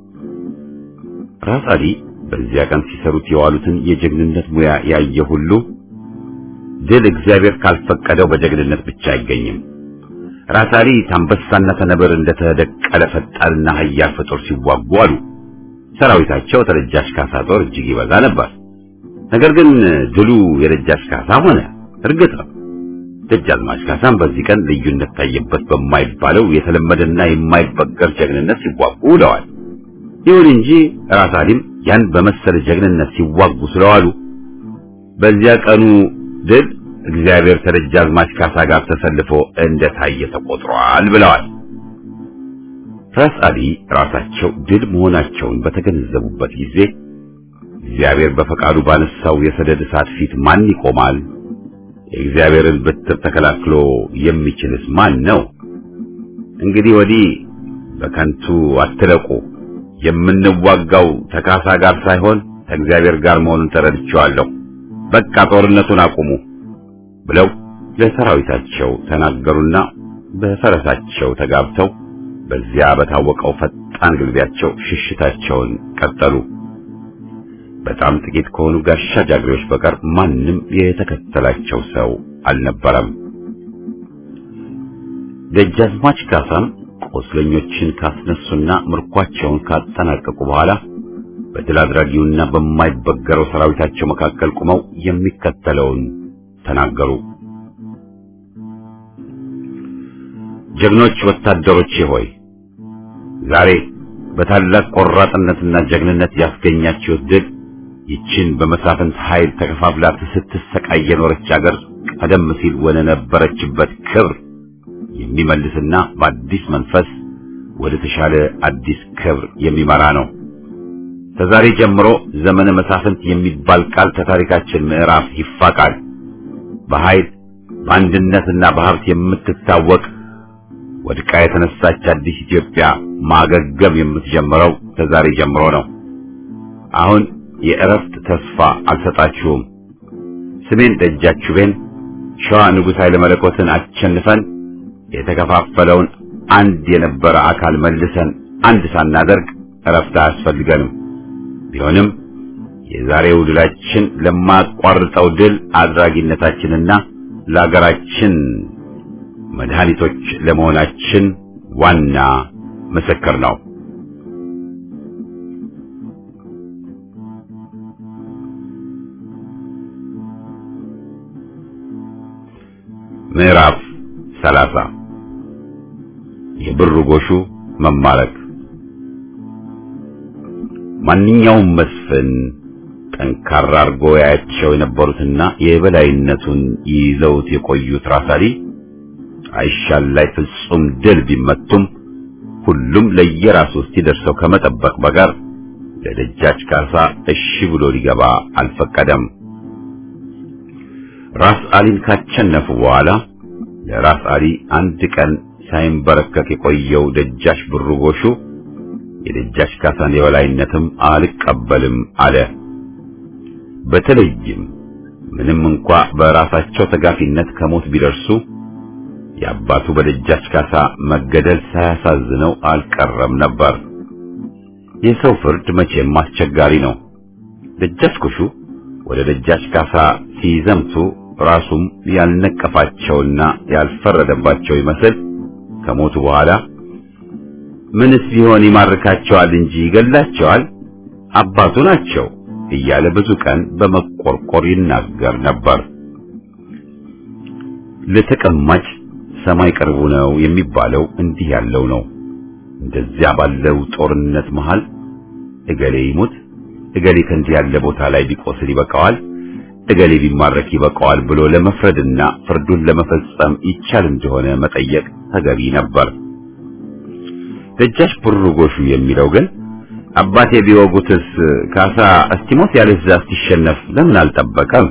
ራስ አሊ በዚያ ቀን ሲሰሩት የዋሉትን የጀግንነት ሙያ ያየ ሁሉ ድል እግዚአብሔር ካልፈቀደው በጀግንነት ብቻ አይገኝም። ራስ አሊ ታንበሳና ተነብር እንደተደቀለ ፈጣንና ኃያል ፍጡር ሲዋጉ አሉ። ሰራዊታቸው ተደጃች ካሳ ጦር እጅግ ይበዛ ነበር። ነገር ግን ድሉ የደጃች ካሳ ሆነ። እርግጥ ነው ደጃዝማች ካሳም በዚህ ቀን ልዩነት ታየበት በማይባለው የተለመደና የማይበገር ጀግንነት ሲዋጉ ውለዋል። ይሁን እንጂ ራስ አሊም ያን በመሰለ ጀግንነት ሲዋጉ ስለዋሉ በዚያ ቀኑ ድል እግዚአብሔር ተደጃዝማች ካሳ ጋር ተሰልፎ እንደታየ ተቆጥሯል ብለዋል። ራስ አሊ ራሳቸው ድል መሆናቸውን በተገነዘቡበት ጊዜ እግዚአብሔር በፈቃዱ ባነሳው የሰደድ እሳት ፊት ማን ይቆማል? የእግዚአብሔርን በትር ተከላክሎ የሚችልስ ማን ነው? እንግዲህ ወዲህ በከንቱ አትለቁ፣ የምንዋጋው ተካሳ ጋር ሳይሆን ከእግዚአብሔር ጋር መሆኑን ተረድቻለሁ። በቃ ጦርነቱን አቁሙ ብለው ለሰራዊታቸው ተናገሩና በፈረሳቸው ተጋብተው በዚያ በታወቀው ፈጣን ግልቢያቸው ሽሽታቸውን ቀጠሉ። በጣም ጥቂት ከሆኑ ጋሻ ጃግሬዎች በቀር ማንም የተከተላቸው ሰው አልነበረም። ደጃዝማች ካሳም ቆስለኞችን ካስነሱና ምርኳቸውን ካጠናቀቁ በኋላ በድል አድራጊውና በማይበገረው ሰራዊታቸው መካከል ቆመው የሚከተለውን ተናገሩ። ጀግኖች ወታደሮቼ ሆይ ዛሬ በታላቅ ቆራጥነትና ጀግንነት ያስገኛችሁት ድል ይችን በመሳፍንት ኃይል ተከፋፍላ ስትሰቃይ የኖረች አገር ቀደም ሲል ወደ ነበረችበት ክብር የሚመልስና በአዲስ መንፈስ ወደ ተሻለ አዲስ ክብር የሚመራ ነው። ከዛሬ ጀምሮ ዘመነ መሳፍንት የሚባል ቃል ከታሪካችን ምዕራፍ ይፋቃል። በኃይል በአንድነትና በሀብት የምትታወቅ ወድቃ የተነሳች አዲስ ኢትዮጵያ ማገገም የምትጀምረው ከዛሬ ጀምሮ ነው። አሁን የእረፍት ተስፋ አልሰጣችሁም። ስሜን ደጃችሁቤን ሸዋ ንጉሥ ኃይለ መለኮትን አሸንፈን የተከፋፈለውን አንድ የነበረ አካል መልሰን አንድ ሳናደርግ እረፍት አያስፈልገንም። ቢሆንም የዛሬው ድላችን ለማቋርጠው ድል አድራጊነታችንና ለሀገራችን መድኃኒቶች ለመሆናችን ዋና ምስክር ነው። ምዕራፍ 30 የብር ጎሹ መማረክ። ማንኛውም መስፍን ጠንካራ አርጎ ያያቸው የነበሩትና የበላይነቱን ይዘውት የቆዩት ራሳሊ አይሻል ላይ ፍጹም ድል ቢመቱም ሁሉም ለየራሱ ሲደርሰው ከመጠበቅ በቀር ለደጃች ካሳ እሺ ብሎ ሊገባ አልፈቀደም። ራስ አሊን ካቸነፉ በኋላ ለራስ አሊ አንድ ቀን ሳይንበረከክ የቆየው ደጃች ብሩ ጎሹ የደጃች ካሳን የበላይነትም አልቀበልም አለ። በተለይም ምንም እንኳ በራሳቸው ተጋፊነት ከሞት ቢደርሱ የአባቱ በደጃች ካሳ መገደል ሳያሳዝነው አልቀረም ነበር። የሰው ፍርድ መቼም አስቸጋሪ ነው። ደጃች ጎሹ ወደ ደጃች ካሳ ሲዘምቱ ራሱም ያልነቀፋቸውና ያልፈረደባቸው ይመስል ከሞቱ በኋላ ምንስ ቢሆን ይማርካቸዋል እንጂ ይገላቸዋል፣ አባቱ ናቸው እያለ ብዙ ቀን በመቆርቆር ይናገር ነበር። ለተቀማጭ ሰማይ ቅርቡ ነው የሚባለው እንዲህ ያለው ነው። እንደዚያ ባለው ጦርነት መሃል እገሌ ይሙት፣ እገሌ ከእንዲህ ያለ ቦታ ላይ ቢቆስል ይበቃዋል፣ እገሌ ቢማረክ ይበቃዋል ብሎ ለመፍረድና ፍርዱን ለመፈጸም ይቻል እንደሆነ መጠየቅ ተገቢ ነበር። ደጃች ብሩ ጎሹ የሚለው ግን አባቴ ቢወጉትስ ካሳ እስቲሞት ያለዛ ሲሸነፍ ለምን አልጠበቀም?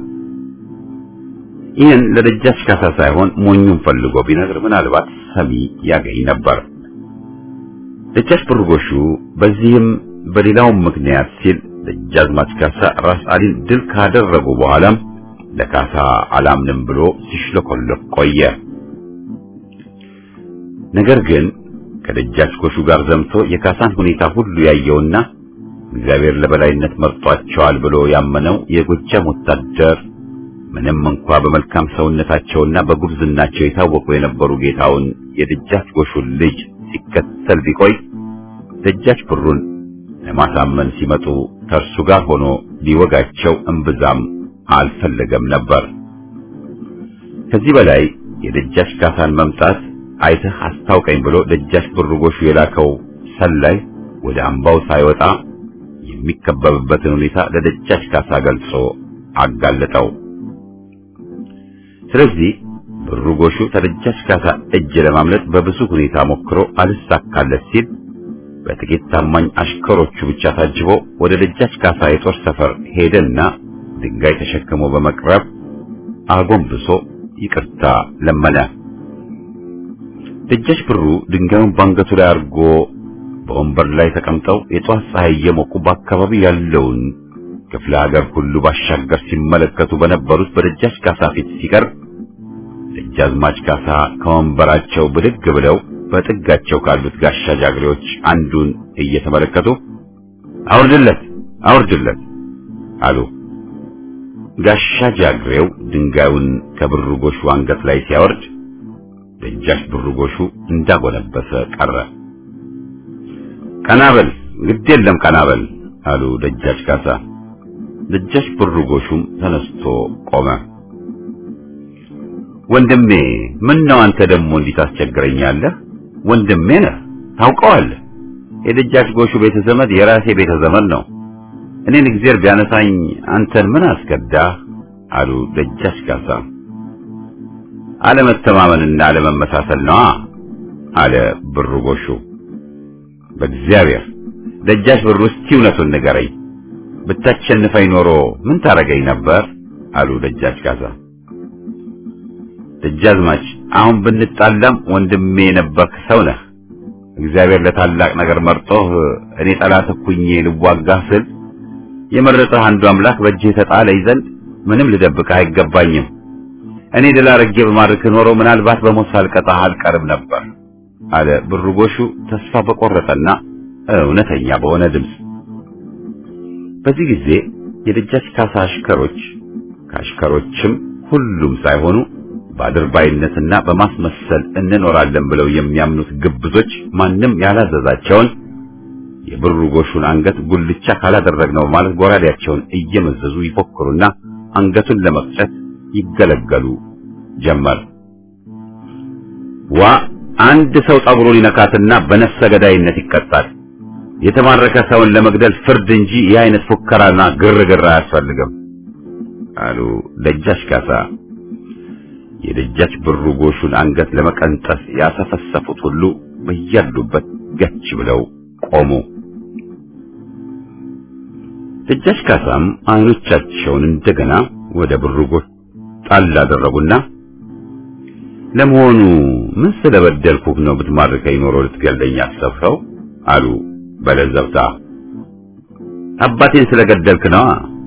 ይህን ለደጃች ካሳ ሳይሆን ሞኙን ፈልጎ ቢነግር ምናልባት ሰሚ ያገኝ ነበር። ደጃች ብሩ ጎሹ በዚህም በሌላውም ምክንያት ሲል ደጃዝማች ካሳ ራስ አሊን ድል ካደረጉ በኋላም ለካሳ አላምንም ብሎ ሲሽለኮለክ ቆየ። ነገር ግን ከደጃች ጎሹ ጋር ዘምቶ የካሳን ሁኔታ ሁሉ ያየውና እግዚአብሔር ለበላይነት መርጧቸዋል ብሎ ያመነው የጎጃም ወታደር ምንም እንኳ በመልካም ሰውነታቸውና በጉብዝናቸው የታወቁ የነበሩ ጌታውን የደጃች ጎሹን ልጅ ሲከተል ቢቆይ ደጃች ብሩን ለማሳመን ሲመጡ ከእርሱ ጋር ሆኖ ሊወጋቸው እምብዛም አልፈለገም ነበር። ከዚህ በላይ የደጃች ካሳን መምጣት አይተህ አስታውቀኝ ብሎ ደጃች ብሩ ጎሹ የላከው ሰላይ ወደ አምባው ሳይወጣ የሚከበብበትን ሁኔታ ለደጃች ካሳ ገልጾ አጋለጠው። ስለዚህ ብሩ ጎሹ ከደጃች ካሳ እጅ ለማምለጥ በብዙ ሁኔታ ሞክሮ አልሳካለት ሲል በጥቂት ታማኝ አሽከሮቹ ብቻ ታጅቦ ወደ ደጃች ካሳ የጦር ሰፈር ሄደና ድንጋይ ተሸክሞ በመቅረብ አጎንብሶ ይቅርታ ለመነ። ደጃች ብሩ ድንጋዩን ባንገቱ ላይ አርጎ በወንበር ላይ ተቀምጠው የጧት ፀሐይ እየሞቁ በአካባቢ ያለውን ክፍለ ሀገር ሁሉ ባሻገር ሲመለከቱ በነበሩት በደጃች ካሳ ፊት ሲቀርብ ደጃዝማች ካሳ ከወንበራቸው ብድግ ብለው በጥጋቸው ካሉት ጋሻ ጃግሬዎች አንዱን እየተመለከቱ አውርድለት አውርድለት አሉ። ጋሻ ጃግሬው ድንጋዩን ከብሩ ጎሹ አንገት ላይ ሲያወርድ ደጃች ብሩ ጎሹ እንዳጎነበሰ ቀረ። ቀናበል ግድ የለም ቀናበል አሉ ደጃች ካሳ። ደጃች ብሩ ጎሹም ተነስቶ ቆመ። ወንድሜ ምን ነው አንተ ደግሞ እንዲህ ታስቸግረኛለህ? ወንድሜ ነህ ታውቀዋለህ። የደጃች ጎሹ ቤተ ዘመድ የራሴ ቤተ ዘመድ ነው። እኔን እግዚአብሔር ቢያነሳኝ አንተን ምን አስከዳህ? አሉ ደጃች ካሳ። አለመተማመንና አለመመሳሰል ነው አለ ብሩ ጎሹ። በእግዚአብሔር ደጃች ብሩ እስቲ እውነቱን ንገረኝ፣ ብታሸንፈኝ ኖሮ ምን ታረገኝ ነበር አሉ ደጃች ካሳ። ደጃዝማች አሁን ብንጣላም ወንድሜ የነበርክ ሰው ነህ። እግዚአብሔር ለታላቅ ነገር መርጦህ እኔ ጠላት እኩኜ ልዋጋህ ስል የመረጠህ አንዱ አምላክ በእጅህ ተጣለኝ ዘንድ ምንም ልደብቅህ አይገባኝም። እኔ ድል አድርጌ በማድረግ ኖሮ ምናልባት በሞት ሳልቀጣህ አልቀርም ነበር አለ ብሩ ጎሹ ተስፋ በቆረጠና እውነተኛ በሆነ ድምፅ። በዚህ ጊዜ የደጃች ካሳ አሽከሮችም ሁሉም ሳይሆኑ በአድርባይነትና በማስመሰል እንኖራለን ብለው የሚያምኑት ግብዞች ማንም ያላዘዛቸውን የብሩ ጎሹን አንገት ጉልቻ ካላደረግነው ማለት ጎራዴያቸውን እየመዘዙ ይፎክሩና አንገቱን ለመቅጨት ይገለገሉ ጀመር። አንድ ሰው ጸጉሩን ይነካትና በነፍሰ ገዳይነት ይቀጣል። የተማረከ ሰውን ለመግደል ፍርድ እንጂ ይህ አይነት ፉከራና ግርግር አያስፈልግም አሉ ደጃች ካሳ። የደጃች ብሩ ጎሹን አንገት ለመቀንጠስ ያሰፈሰፉት ሁሉ በያሉበት ገች ብለው ቆሙ። ደጃች ካሳም አይኖቻቸውን እንደገና ወደ ብሩ ጎሹ ጣል አደረጉና ለመሆኑ ምን ስለበደልኩህ ነው ብትማርከኝ ኖሮ ልትገለኝ አሰብኸው አሉ በለዘብታ። አባቴን ስለገደልክ ነው።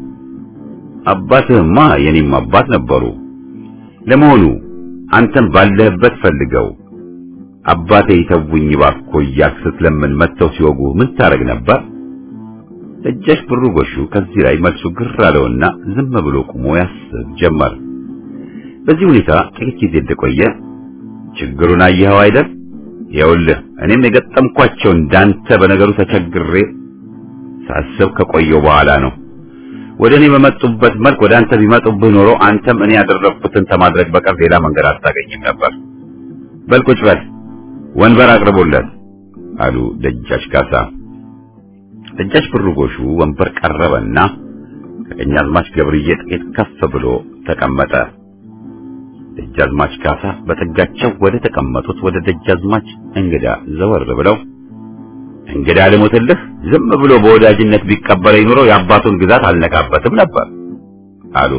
አባትህማ የኔም አባት ነበሩ። ለመሆኑ አንተም ባለህበት ፈልገው አባቴ ይተውኝ ባክዎ እያልክ ስትለምን መጥተው ሲወጉ ምን ታረግ ነበር? ደጃች ብሩ ጎሹ ከዚህ ላይ መልሱ ግር አለውና ዝም ብሎ ቆሞ ያስብ ጀመር። በዚህ ሁኔታ ጥቂት ጊዜ እንደቆየ ችግሩን አየኸው አይደል? ይኸውልህ እኔም የገጠምኳቸው እንዳንተ በነገሩ ተቸግሬ ሳስብ ከቆየው በኋላ ነው። ወደ እኔ በመጡበት መልክ ወደ አንተ ቢመጡብህ ኖሮ አንተም እኔ ያደረኩትን ከማድረግ በቀር ሌላ መንገድ አታገኝም ነበር። በል ቁጭ በል፣ ወንበር አቅርቡለት አሉ ደጃች ካሳ። ደጃች ብሩ ጎሹ ወንበር ቀረበና ከቀኛዝማች ገብርዬ ጥቂት ከፍ ብሎ ተቀመጠ። ደጃዝማች ካሳ በጠጋቸው ወደ ተቀመጡት ወደ ደጃዝማች እንግዳ ዘወር ብለው እንግዳ ልሞትልህ፣ ዝም ብሎ በወዳጅነት ቢቀበለኝ ኑሮ የአባቱን ግዛት አልነካበትም ነበር አሉ።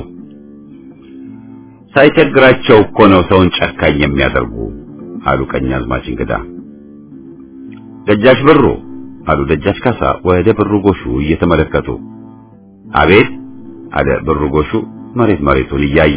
ሳይቸግራቸው እኮ ነው ሰውን ጨካኝ የሚያደርጉ አሉ ቀኛዝማች እንግዳ። ደጃች ብሩ አሉ ደጃች ካሳ ወደ ብሩ ጎሹ እየተመለከቱ። አቤት አለ ብሩ ጎሹ መሬቱን እያየ።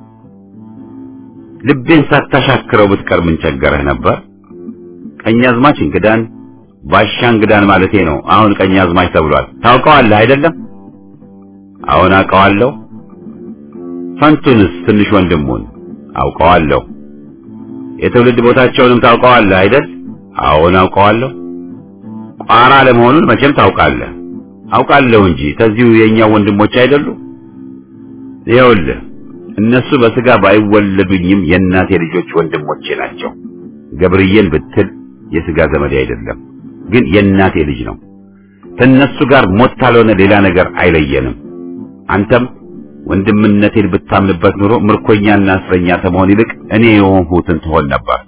ልቤን ሳታሻክረው ብትቀር ምን ቸገረህ ነበር? ቀኛዝማች እንግዳን ባሻ እንግዳን ማለቴ ነው። አሁን ቀኛዝማች ተብሏል። ታውቀዋለህ አይደለም? አሁን አውቀዋለሁ። ፈንቱንስ ትንሽ ወንድሙን አውቀዋለሁ። የትውልድ ቦታቸውንም ታውቀዋለህ አይደል? አሁን አውቀዋለሁ። ቋራ ለመሆኑን መቼም ታውቃለህ። አውቃለሁ እንጂ ተዚሁ የኛ ወንድሞች አይደሉ? ይኸውልህ እነሱ በስጋ ባይወለዱኝም የእናቴ ልጆች ወንድሞቼ ናቸው። ገብርዬን ብትል የስጋ ዘመዴ አይደለም፣ ግን የእናቴ ልጅ ነው። ከነሱ ጋር ሞት ካልሆነ ሌላ ነገር አይለየንም። አንተም ወንድምነቴን ብታምንበት ኑሮ ምርኮኛና እስረኛ ከመሆን ይልቅ እኔ የሆንሁትን ትሆን ነበር።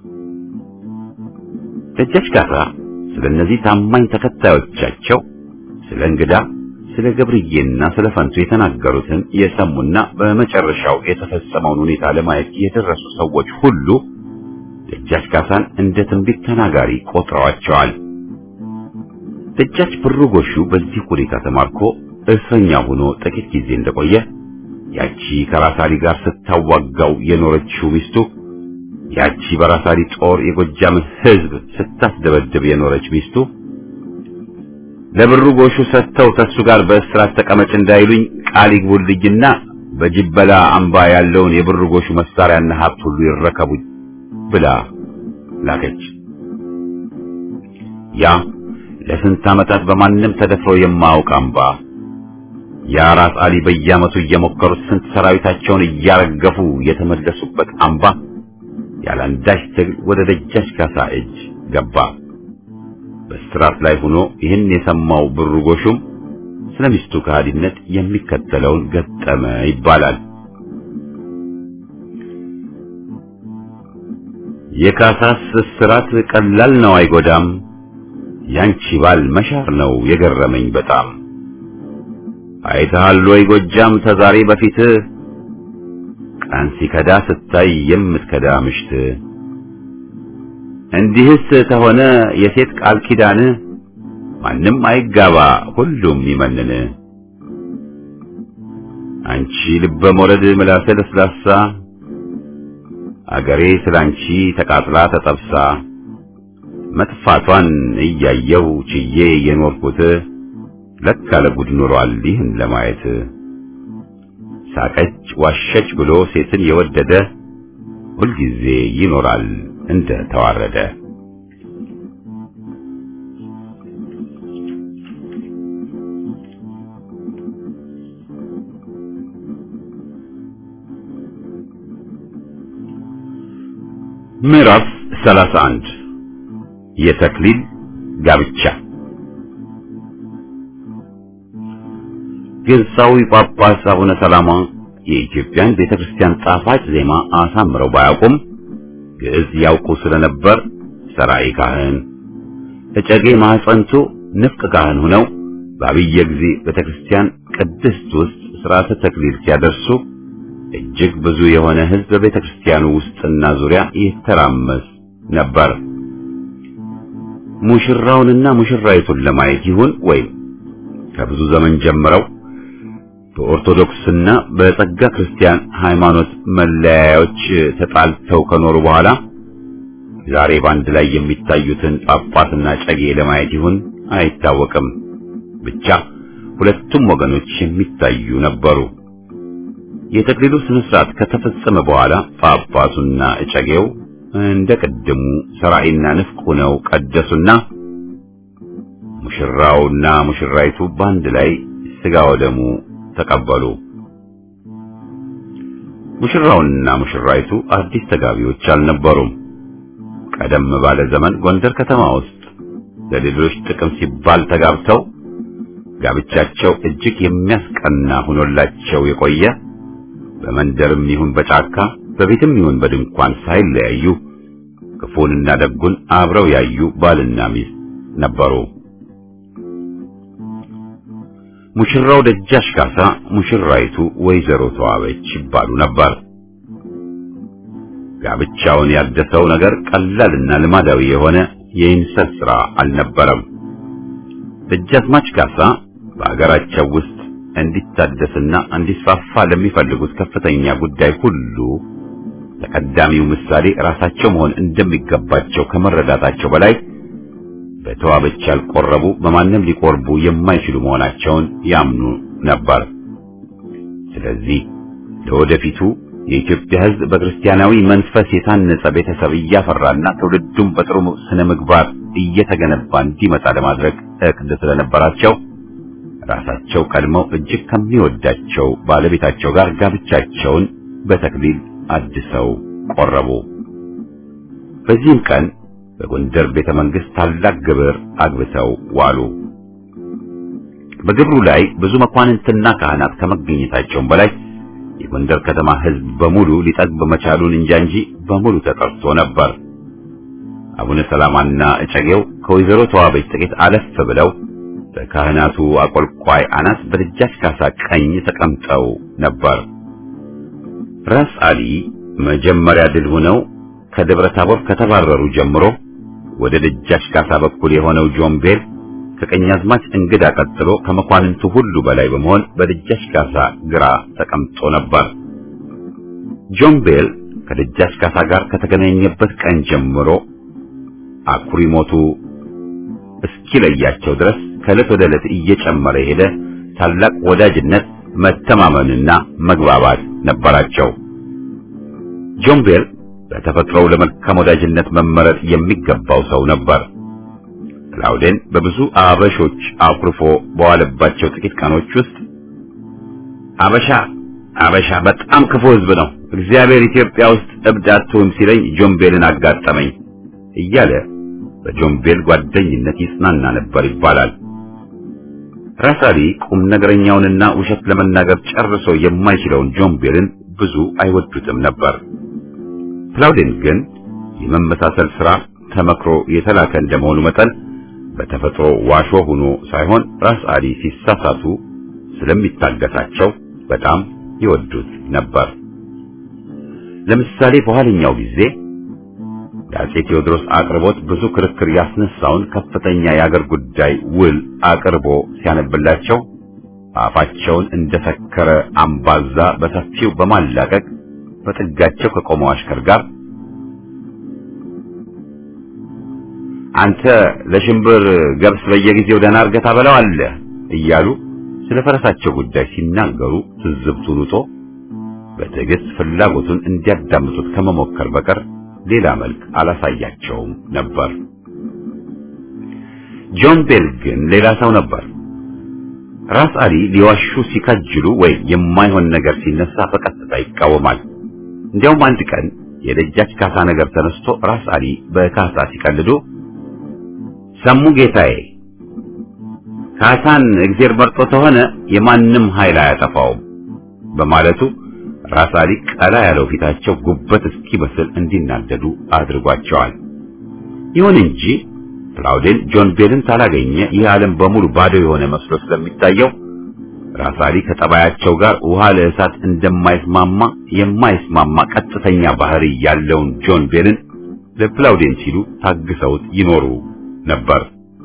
ደጃች ካሳ ስለነዚህ ታማኝ ተከታዮቻቸው ስለ እንግዳ፣ ስለ ገብርዬና ስለ ፈንቱ የተናገሩትን የሰሙና በመጨረሻው የተፈጸመውን ሁኔታ ለማየት የደረሱ ሰዎች ሁሉ ደጃች ካሳን እንደ ትንቢት ተናጋሪ ቆጥረዋቸዋል። ደጃች ብሩ ጎሹ በዚህ ሁኔታ ተማርኮ እስረኛ ሆኖ ጥቂት ጊዜ እንደቆየ ያቺ ከራሳሊ ጋር ስታዋጋው የኖረችው ሚስቱ፣ ያቺ በራሳሊ ጦር የጎጃምን ሕዝብ ስታስደበድብ የኖረች ሚስቱ ለብሩ ጎሹ ሰጥተው ከሱ ጋር በእስራት ተቀመጭ እንዳይሉኝ ቃል ይግቡልኝና በጅበላ አምባ ያለውን የብሩ ጎሹ መሳሪያና ሀብት ሁሉ ይረከቡኝ ብላ ላከች። ያ ለስንት ዓመታት በማንም ተደፍሮ የማያውቅ አምባ፣ ያ ራስ አሊ በየዓመቱ እየሞከሩት ስንት ሰራዊታቸውን እያረገፉ የተመለሱበት አምባ ያላንዳች ትግል ወደ ደጃች ካሳ እጅ ገባ። በስራት ላይ ሆኖ ይህን የሰማው ብሩ ጎሹም ስለሚስቱ ከሃዲነት የሚከተለውን ገጠመ ይባላል። የካሳስ እስራት ቀላል ነው አይጎዳም፣ ያንቺ ባል መሻር ነው የገረመኝ በጣም። አይተሃል ወይ ጎጃም ተዛሬ በፊት ቀን ሲከዳ ስታይ የምትከዳ ምሽት። እንዲህስ ተሆነ የሴት ቃል ኪዳን ማንም አይጋባ ሁሉም ይመንን። አንቺ ልበ ሞረድ ምላሰ ለስላሳ አገሬ ስላንቺ ተቃጥላ ተጠብሳ መጥፋቷን እያየው ችዬ የኖርኩት ለካ ለጉድ ኖሯል ይህን ለማየት። ሳቀች ዋሸች ብሎ ሴትን የወደደ ሁልጊዜ ይኖራል እንደ ተዋረደ። ምዕራፍ 31 የተክሊል ጋብቻ። ግብፃዊ ጳጳስ አቡነ ሰላማ የኢትዮጵያን ቤተክርስቲያን ጣፋጭ ዜማ አሳምረው ባያውቁም ግዕዝ ያውቁ ስለነበር ሰራይ ካህን እጨጌ ማህፀንቱ ንፍቅ ካህን ሆነው በአብየ ጊዜ ቤተክርስቲያን ቅድስት ውስጥ ሥርዓተ ተክሊል ሲያደርሱ እጅግ ብዙ የሆነ ሕዝብ በቤተክርስቲያኑ ውስጥና ዙሪያ ይተራመስ ነበር። ሙሽራውንና ሙሽራይቱን ለማየት ይሁን ወይም ከብዙ ዘመን ጀምረው በኦርቶዶክስና በጸጋ ክርስቲያን ሃይማኖት መለያዮች ተጣልተው ከኖሩ በኋላ ዛሬ ባንድ ላይ የሚታዩትን ጳጳስና ጨጌ ለማየት ይሁን አይታወቅም። ብቻ ሁለቱም ወገኖች የሚታዩ ነበሩ። የተክሊሉ ስነ ስርዓት ከተፈጸመ በኋላ ጳጳሱና እጨጌው እንደ ቀደሙ ሰራይና ንፍቅ ሆነው ቀደሱና ሙሽራውና ሙሽራይቱ ባንድ ላይ ስጋ ወደሙ ተቀበሉ። ሙሽራውና ሙሽራይቱ አዲስ ተጋቢዎች አልነበሩም። ቀደም ባለ ዘመን ጎንደር ከተማ ውስጥ ለሌሎች ጥቅም ሲባል ተጋብተው ጋብቻቸው እጅግ የሚያስቀና ሆኖላቸው የቆየ በመንደርም ይሁን በጫካ በቤትም ይሁን በድንኳን ሳይለያዩ ክፉንና ደጉን አብረው ያዩ ባልና ሚስት ነበሩ። ሙሽራው ደጃች ካሳ፣ ሙሽራይቱ ወይዘሮ ተዋበች ይባሉ ነበር። ጋብቻውን ያደሰው ነገር ቀላልና ልማዳዊ የሆነ የኢንሰት ሥራ አልነበረም። ደጃዝማች ካሳ በአገራቸው ውስጥ እንዲታደስና እንዲስፋፋ ለሚፈልጉት ከፍተኛ ጉዳይ ሁሉ ተቀዳሚው ምሳሌ ራሳቸው መሆን እንደሚገባቸው ከመረዳታቸው በላይ በተዋበች ያልቆረቡ በማንም ሊቆርቡ የማይችሉ መሆናቸውን ያምኑ ነበር። ስለዚህ ለወደፊቱ የኢትዮጵያ ሕዝብ በክርስቲያናዊ መንፈስ የታነጸ ቤተሰብ እያፈራና ትውልዱም በጥሩ ስነ ምግባር እየተገነባ እንዲመጣ ለማድረግ እቅድ ስለነበራቸው ራሳቸው ቀድመው እጅግ ከሚወዳቸው ባለቤታቸው ጋር ጋብቻቸውን በተክሊል አድሰው ቆረቡ። በዚህም ቀን በጎንደር ቤተ መንግሥት ታላቅ ግብር አግብተው ዋሉ። በግብሩ ላይ ብዙ መኳንንትና ካህናት ከመገኘታቸውም በላይ የጎንደር ከተማ ሕዝብ በሙሉ ሊጠግብ መቻሉን እንጂ በሙሉ ተጠርቶ ነበር። አቡነ ሰላማና እጨጌው ከወይዘሮ ተዋበች ጥቂት አለፍ ብለው በካህናቱ አቆልቋይ አናት በደጃች ካሳ ቀኝ ተቀምጠው ነበር። ራስ አሊ መጀመሪያ ድል ሆነው ከደብረ ታቦር ከተባረሩ ጀምሮ ወደ ደጃች ካሳ በኩል የሆነው ጆምቤል ከቀኛዝማች እንግዳ ቀጥሎ ከመኳንንቱ ሁሉ በላይ በመሆን በደጃች ካሳ ግራ ተቀምጦ ነበር። ጆምቤል ከደጃች ካሳ ጋር ከተገናኘበት ቀን ጀምሮ አኩሪ ሞቱ እስኪለያቸው ድረስ ከዕለት ወደ ዕለት እየጨመረ ሄደ ታላቅ ወዳጅነት፣ መተማመንና መግባባት ነበራቸው። ጆምቤል በተፈጥሮው ለመልካም ወዳጅነት መመረጥ የሚገባው ሰው ነበር። ክላውዴን በብዙ አበሾች አኩርፎ በዋለባቸው ጥቂት ቀኖች ውስጥ አበሻ በጣም ክፉ ሕዝብ ነው፣ እግዚአብሔር ኢትዮጵያ ውስጥ እብድ አትሁን ሲለኝ ጆምቤልን አጋጠመኝ እያለ በጆምቤል ጓደኝነት ይጽናና ነበር ይባላል። ራስ አሊ ቁም ነገረኛውንና ውሸት ለመናገር ጨርሶ የማይችለውን ጆምቤልን ብዙ አይወዱትም ነበር። ክላውዴን ግን የመመሳሰል ሥራ ተመክሮ የተላከ እንደመሆኑ መጠን በተፈጥሮ ዋሾ ሆኖ ሳይሆን ራስ አሊ ሲሳሳቱ ስለሚታገሳቸው በጣም ይወዱት ነበር። ለምሳሌ በኋለኛው ጊዜ ለአፄ ቴዎድሮስ አቅርቦት ብዙ ክርክር ያስነሳውን ከፍተኛ የአገር ጉዳይ ውል አቅርቦ ሲያነብላቸው አፋቸውን እንደሰከረ አምባዛ በሰፊው በማላቀቅ በጥጋቸው ከቆመው አሽከር ጋር አንተ ለሽምብር ገብስ በየጊዜው ደህና አድርገህ ታበላዋለህ እያሉ ስለ ፈረሳቸው ጉዳይ ሲናገሩ ትዝብቱን ውጦ በትዕግስት ፍላጎቱን እንዲያዳምጡት ከመሞከር በቀር ሌላ መልክ አላሳያቸውም ነበር። ጆን ቤል ግን ሌላ ሰው ነበር። ራስ አሊ ሊዋሹ ሲከጅሉ ወይ የማይሆን ነገር ሲነሳ በቀጥታ ይቃወማል። እንዲያውም አንድ ቀን የደጃች ካሳ ነገር ተነስቶ ራስ አሊ በካሳ ሲቀልዱ ሰሙ ጌታዬ፣ ካሳን እግዚአብሔር መርጦ ተሆነ የማንም ኃይል አያጠፋውም በማለቱ ራስ አሊ ቀላ ያለው ፊታቸው ጉበት እስኪበስል እንዲናደዱ አድርጓቸዋል። ይሁን እንጂ ፕላውዴን ጆን ቤልን ሳላገኘ ይህ ዓለም በሙሉ ባዶ የሆነ መስሎ ስለሚታየው ራስ አሊ ከጠባያቸው ጋር ውሃ ለእሳት እንደማይስማማ የማይስማማ ቀጥተኛ ባህሪ ያለውን ጆን ቤልን ለፕላውዴን ሲሉ ታግሰውት ይኖሩ ነበር።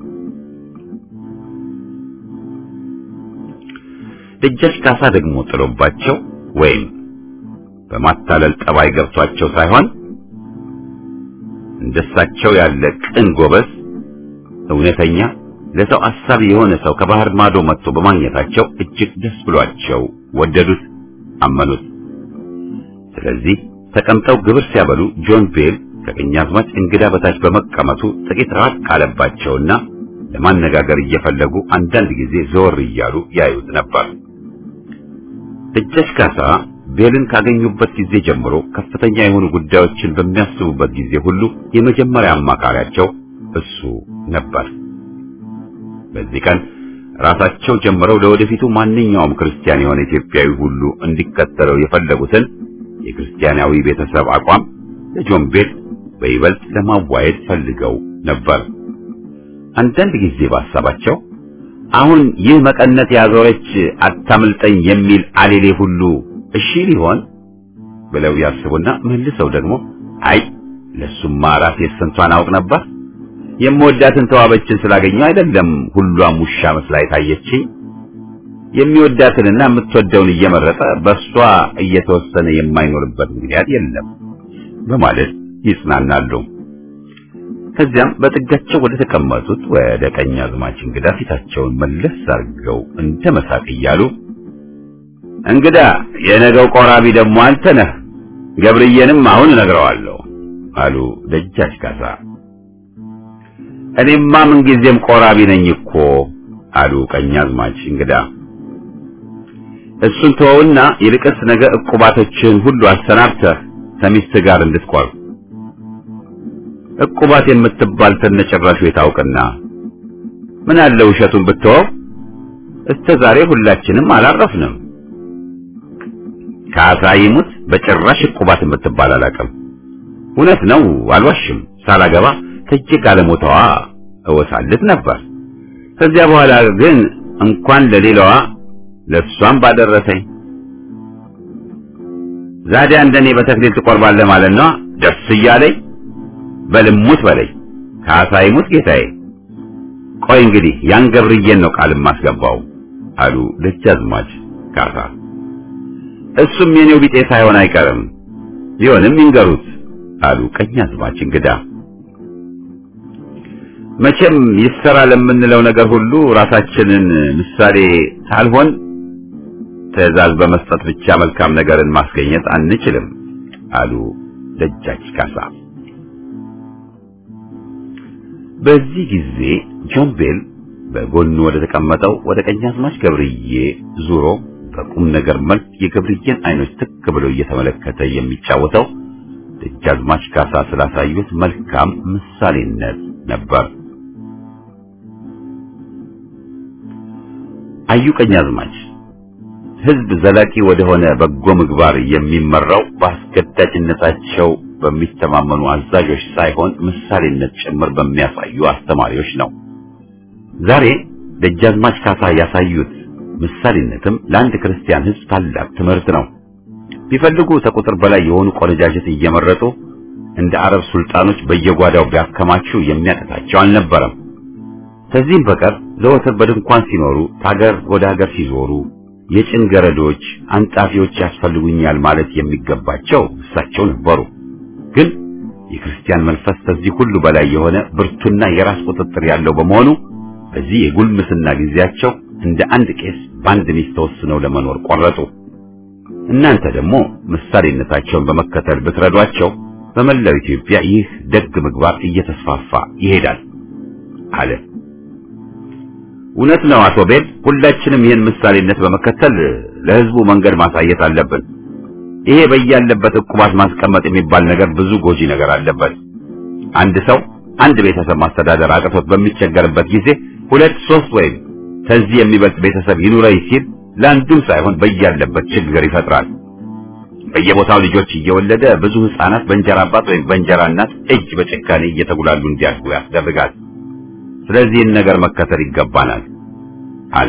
ደጃች ካሳ ደግሞ ጥሎባቸው ወይም በማታለል ጠባይ ገብቷቸው ሳይሆን እንደሳቸው ያለ ቅን ጎበዝ እውነተኛ ለሰው አሳቢ የሆነ ሰው ከባህር ማዶ መጥቶ በማግኘታቸው እጅግ ደስ ብሏቸው ወደዱት፣ አመኑት። ስለዚህ ተቀምጠው ግብር ሲያበሉ ጆን ቤል ከቀኛዝማች እንግዳ በታች በመቀመጡ ጥቂት ራቅ አለባቸውና ለማነጋገር እየፈለጉ አንዳንድ ጊዜ ዘወር እያሉ ያዩት ነበር። ደጃች ካሳ ቤልን ካገኙበት ጊዜ ጀምሮ ከፍተኛ የሆኑ ጉዳዮችን በሚያስቡበት ጊዜ ሁሉ የመጀመሪያ አማካሪያቸው እሱ ነበር። በዚህ ቀን ራሳቸው ጀምረው ለወደፊቱ ማንኛውም ክርስቲያን የሆነ ኢትዮጵያዊ ሁሉ እንዲከተለው የፈለጉትን የክርስቲያናዊ ቤተሰብ አቋም ለጆን ቤል በይበልጥ ለማዋየድ ፈልገው ነበር። አንዳንድ ጊዜ በሐሳባቸው አሁን ይህ መቀነት ያዞረች አታምልጠኝ የሚል አሌሌ ሁሉ እሺ ሊሆን ብለው ያስቡና መልሰው ደግሞ አይ ለሱማ ራሴ ስንቷን አውቅ ነበር፣ የምወዳትን ተዋበችን ስላገኘው አይደለም ሁሏም ውሻ መስላ ታየችኝ፣ የሚወዳትንና የምትወደውን እየመረጠ በሷ እየተወሰነ የማይኖርበት ምክንያት የለም በማለት ይጽናናሉ። ከዚያም በጥጋቸው ወደ ተቀመጡት ወደ ቀኛዝማች እንግዳ ፊታቸውን መለስ አድርገው እንደመሳቅ እያሉ እንግዳ የነገው ቆራቢ ደግሞ አንተ ነህ፣ ገብርዬንም አሁን እነግረዋለሁ አሉ ደጃች ካሳ። እኔማ ምን ጊዜም ቆራቢ ነኝ እኮ አሉ ቀኛዝማች እንግዳ። እሱን ተወውና ይልቅስ ነገ ዕቁባቶችን ሁሉ አሰናብተህ ከሚስት ጋር እንድትቆርብ። ዕቁባት የምትባል ተነጨራሹ የታውቅና ምን አለ ውሸቱን ብትወው፣ እስከ ዛሬ ሁላችንም አላረፍንም። ካሳ ይሙት በጭራሽ ዕቁባት የምትባል አላውቅም። እውነት ነው አልዋሽም። ሳላገባ ከእጄ ጋለሞታዋ እወሳልት ነበር። ከዚያ በኋላ ግን እንኳን ለሌላዋ ለሷም ባደረሰኝ። ዛዲያ እንደኔ በተክሊል ትቆርባለህ ማለት ነው? ደስ እያለኝ በልሙት በለኝ። ካሳ ይሙት ጌታዬ። ቆይ እንግዲህ ያን ገብርዬን ነው ቃል ማስገባው አሉ ደጃዝማች ካሳ። እሱም የኔው ቢጤ ሳይሆን አይቀርም፣ ቢሆንም ይንገሩት አሉ ቀኛዝማች እንግዳ። መቼም ይሰራ ለምንለው ነገር ሁሉ ራሳችንን ምሳሌ ሳልሆን ትዕዛዝ በመስጠት ብቻ መልካም ነገርን ማስገኘት አንችልም አሉ ደጃች ካሳ። በዚህ ጊዜ ጆን ቤል በጎኑ ወደ ተቀመጠው ወደ ቀኛዝማች ገብርዬ ዙሮ በቁም ነገር መልክ የገብርዬን አይኖች ትክ ብሎ እየተመለከተ የሚጫወተው ደጃዝማች ካሳ ስላሳዩት መልካም ምሳሌነት ነበር። አዩ ቀኛዝማች፣ ሕዝብ ዘላቂ ወደሆነ በጎ ምግባር የሚመራው በአስገዳጅነታቸው በሚተማመኑ አዛዦች ሳይሆን ምሳሌነት ጭምር በሚያሳዩ አስተማሪዎች ነው። ዛሬ ደጃዝማች ካሳ ያሳዩት ምሳሌነትም ለአንድ ክርስቲያን ሕዝብ ታላቅ ትምህርት ነው። ቢፈልጉ ከቁጥር በላይ የሆኑ ቆነጃጅት እየመረጡ እንደ አረብ ሱልጣኖች በየጓዳው ቢያከማቹ የሚያቀታቸው አልነበረም። ከዚህም በቀር ዘወትር በድንኳን ሲኖሩ፣ ታገር ወደ ሀገር ሲዞሩ የጭን ገረዶች፣ አንጣፊዎች ያስፈልጉኛል ማለት የሚገባቸው እሳቸው ነበሩ። ግን የክርስቲያን መንፈስ ከዚህ ሁሉ በላይ የሆነ ብርቱና የራስ ቁጥጥር ያለው በመሆኑ በዚህ የጉልምስና ጊዜያቸው እንደ አንድ ቄስ በአንድ ሚስት ተወስነው ለመኖር ቆረጡ። እናንተ ደግሞ ምሳሌነታቸውን በመከተል ብትረዷቸው በመላው ኢትዮጵያ ይህ ደግ ምግባር እየተስፋፋ ይሄዳል አለ። እውነት ነው አቶ ቤል፣ ሁላችንም ይህን ምሳሌነት በመከተል ለሕዝቡ መንገድ ማሳየት አለብን። ይሄ በያለበት ዕቁባት ማስቀመጥ የሚባል ነገር ብዙ ጎጂ ነገር አለበት። አንድ ሰው አንድ ቤተሰብ ማስተዳደር አቅቶት በሚቸገርበት ጊዜ 2፣ 3 ወይም ከዚህ የሚበልጥ ቤተሰብ ይኑረይ ሲል ለአንዱም ሳይሆን በያለበት ችግር ይፈጥራል። በየቦታው ልጆች እየወለደ ብዙ ሕፃናት በእንጀራ አባት ወይም በእንጀራ እናት እጅ በጭካኔ እየተጉላሉ እንዲያድጉ ያስደርጋል። ስለዚህ ነገር መከተል ይገባናል አለ።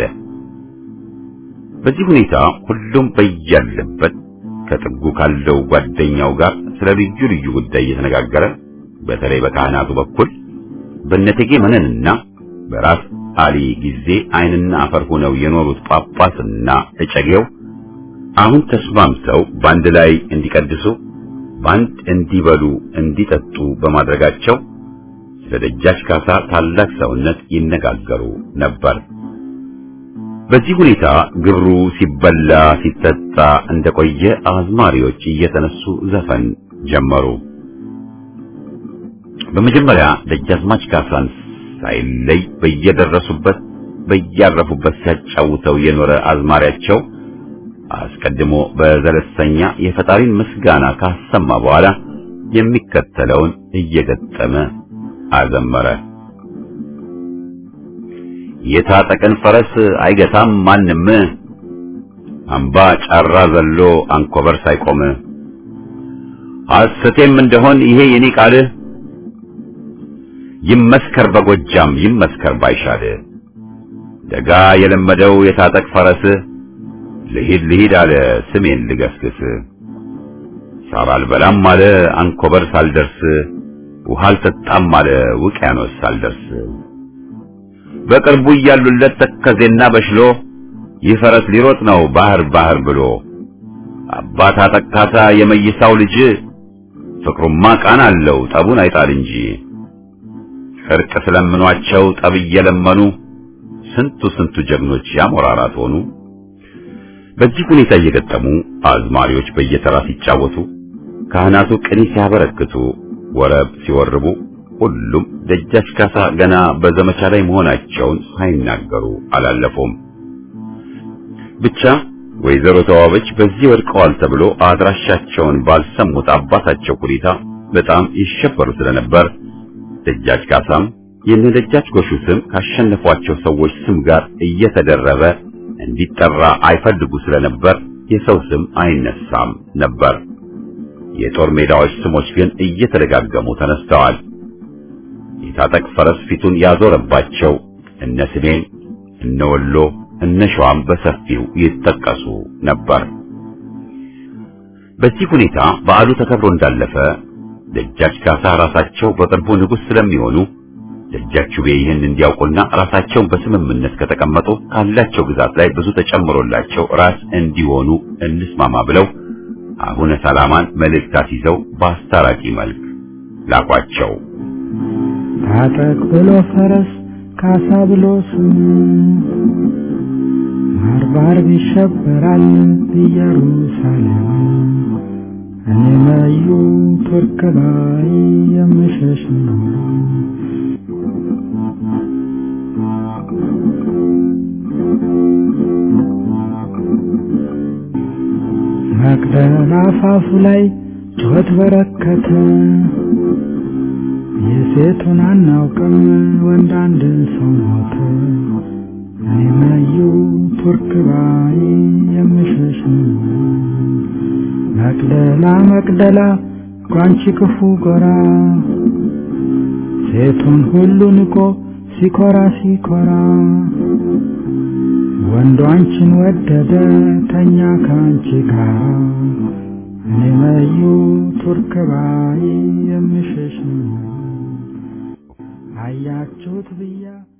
በዚህ ሁኔታ ሁሉም በያለበት ከጥጉ ካለው ጓደኛው ጋር ስለ ልዩ ልዩ ጉዳይ እየተነጋገረ በተለይ በካህናቱ በኩል በነቴጌ መነንና በራስ አሊ ጊዜ ዓይንና አፈር ሆነው የኖሩት ጳጳስና እጨጌው አሁን ተስማምተው በአንድ ላይ እንዲቀድሱ፣ በአንድ እንዲበሉ፣ እንዲጠጡ በማድረጋቸው ስለ ደጃች ካሳ ታላቅ ሰውነት ይነጋገሩ ነበር። በዚህ ሁኔታ ግብሩ ሲበላ ሲጠጣ እንደቆየ አዝማሪዎች እየተነሱ ዘፈን ጀመሩ። በመጀመሪያ ደጃዝማች ካሳን ሳይለይ በየደረሱበት በያረፉበት ሲያጫውተው የኖረ አዝማሪያቸው አስቀድሞ በዘለሰኛ የፈጣሪን ምስጋና ካሰማ በኋላ የሚከተለውን እየገጠመ አዘመረ። የታጠቀን ፈረስ አይገታም ማንም፣ አምባ ጫራ ዘሎ አንኮበር ሳይቆም፣ ሐሰቴም እንደሆን ይሄ የኔ ቃል፣ ይመስከር በጎጃም ይመስከር ባይሻል፣ ደጋ የለመደው የታጠቅ ፈረስ፣ ልሂድ አለ ስሜን ልገስግስ፣ ሳር አልበላም አለ አንኮበር ሳልደርስ፣ ውሃ አልጠጣም አለ ውቅያኖስ ሳልደርስ፣ በቅርቡ እያሉለት ተከዜና በሽሎ፣ ይህ ፈረስ ሊሮጥ ነው ባህር ብሎ፣ አባት አጠቃታ የመይሳው ልጅ፣ ፍቅሩማ ቃና አለው ጠቡን አይጣል እንጂ፣ እርቅ ስለምኗቸው ጠብ እየለመኑ፣ ስንቱ ጀግኖች ያሞራራት ሆኑ። በዚህ ሁኔታ እየገጠሙ አዝማሪዎች በየተራ ሲጫወቱ፣ ካህናቱ ቅኔ ሲያበረክቱ፣ ወረብ ሲወርቡ፣ ሁሉም ደጃች ካሳ ገና በዘመቻ ላይ መሆናቸውን ሳይናገሩ አላለፉም። ብቻ ወይዘሮ ተዋበች በዚህ ወድቀዋል ተብሎ አድራሻቸውን ባልሰሙት አባታቸው ሁኔታ በጣም ይሸበሩ ስለነበር ደጃች ካሳም የነደጃች ጎሹ ስም ካሸነፏቸው ሰዎች ስም ጋር እየተደረበ እንዲጠራ አይፈልጉ ስለነበር የሰው ስም አይነሳም ነበር። የጦር ሜዳዎች ስሞች ግን እየተደጋገሙ ተነስተዋል። የታጠቅ ፈረስ ፊቱን ያዞረባቸው እነ ስሜን፣ እነ ወሎ፣ እነ ሸዋም በሰፊው ይጠቀሱ ነበር። በዚህ ሁኔታ በዓሉ ተከብሮ እንዳለፈ ደጃች ካሳ ራሳቸው በቅርቡ ንጉሥ ስለሚሆኑ ደጃች ቤ ይህን እንዲያውቁና ራሳቸውን በስምምነት ከተቀመጡ ካላቸው ግዛት ላይ ብዙ ተጨምሮላቸው ራስ እንዲሆኑ እንስማማ ብለው አቡነ ሰላማን መልእክታት ይዘው በአስታራቂ መልክ ላኳቸው። ታጠቅ ብሎ ፈረስ ካሳ ብሎ ስም ማርባር ይሸበራል ኢየሩሳሌም እኔ ማዩ ተርከባይ የምሸሽ ነው። መቅደላ አፋፉ ላይ ጩኸት በረከተ የሴቱን አናውቅም ወንድ አንድ ሰው ሞተ። እኔ ማዩ ቱርክባይ የምሸሽ ነው። መቅደላ ቋንቺ ክፉ ጎራ ሴቱን ሁሉ ንቆ ሲኮራ ወንዱ አንቺን ወደደ ተኛ ካንቺ ጋር እኔ መዩ ቱርክ ባይ የምሸሽ አያችሁት ብያ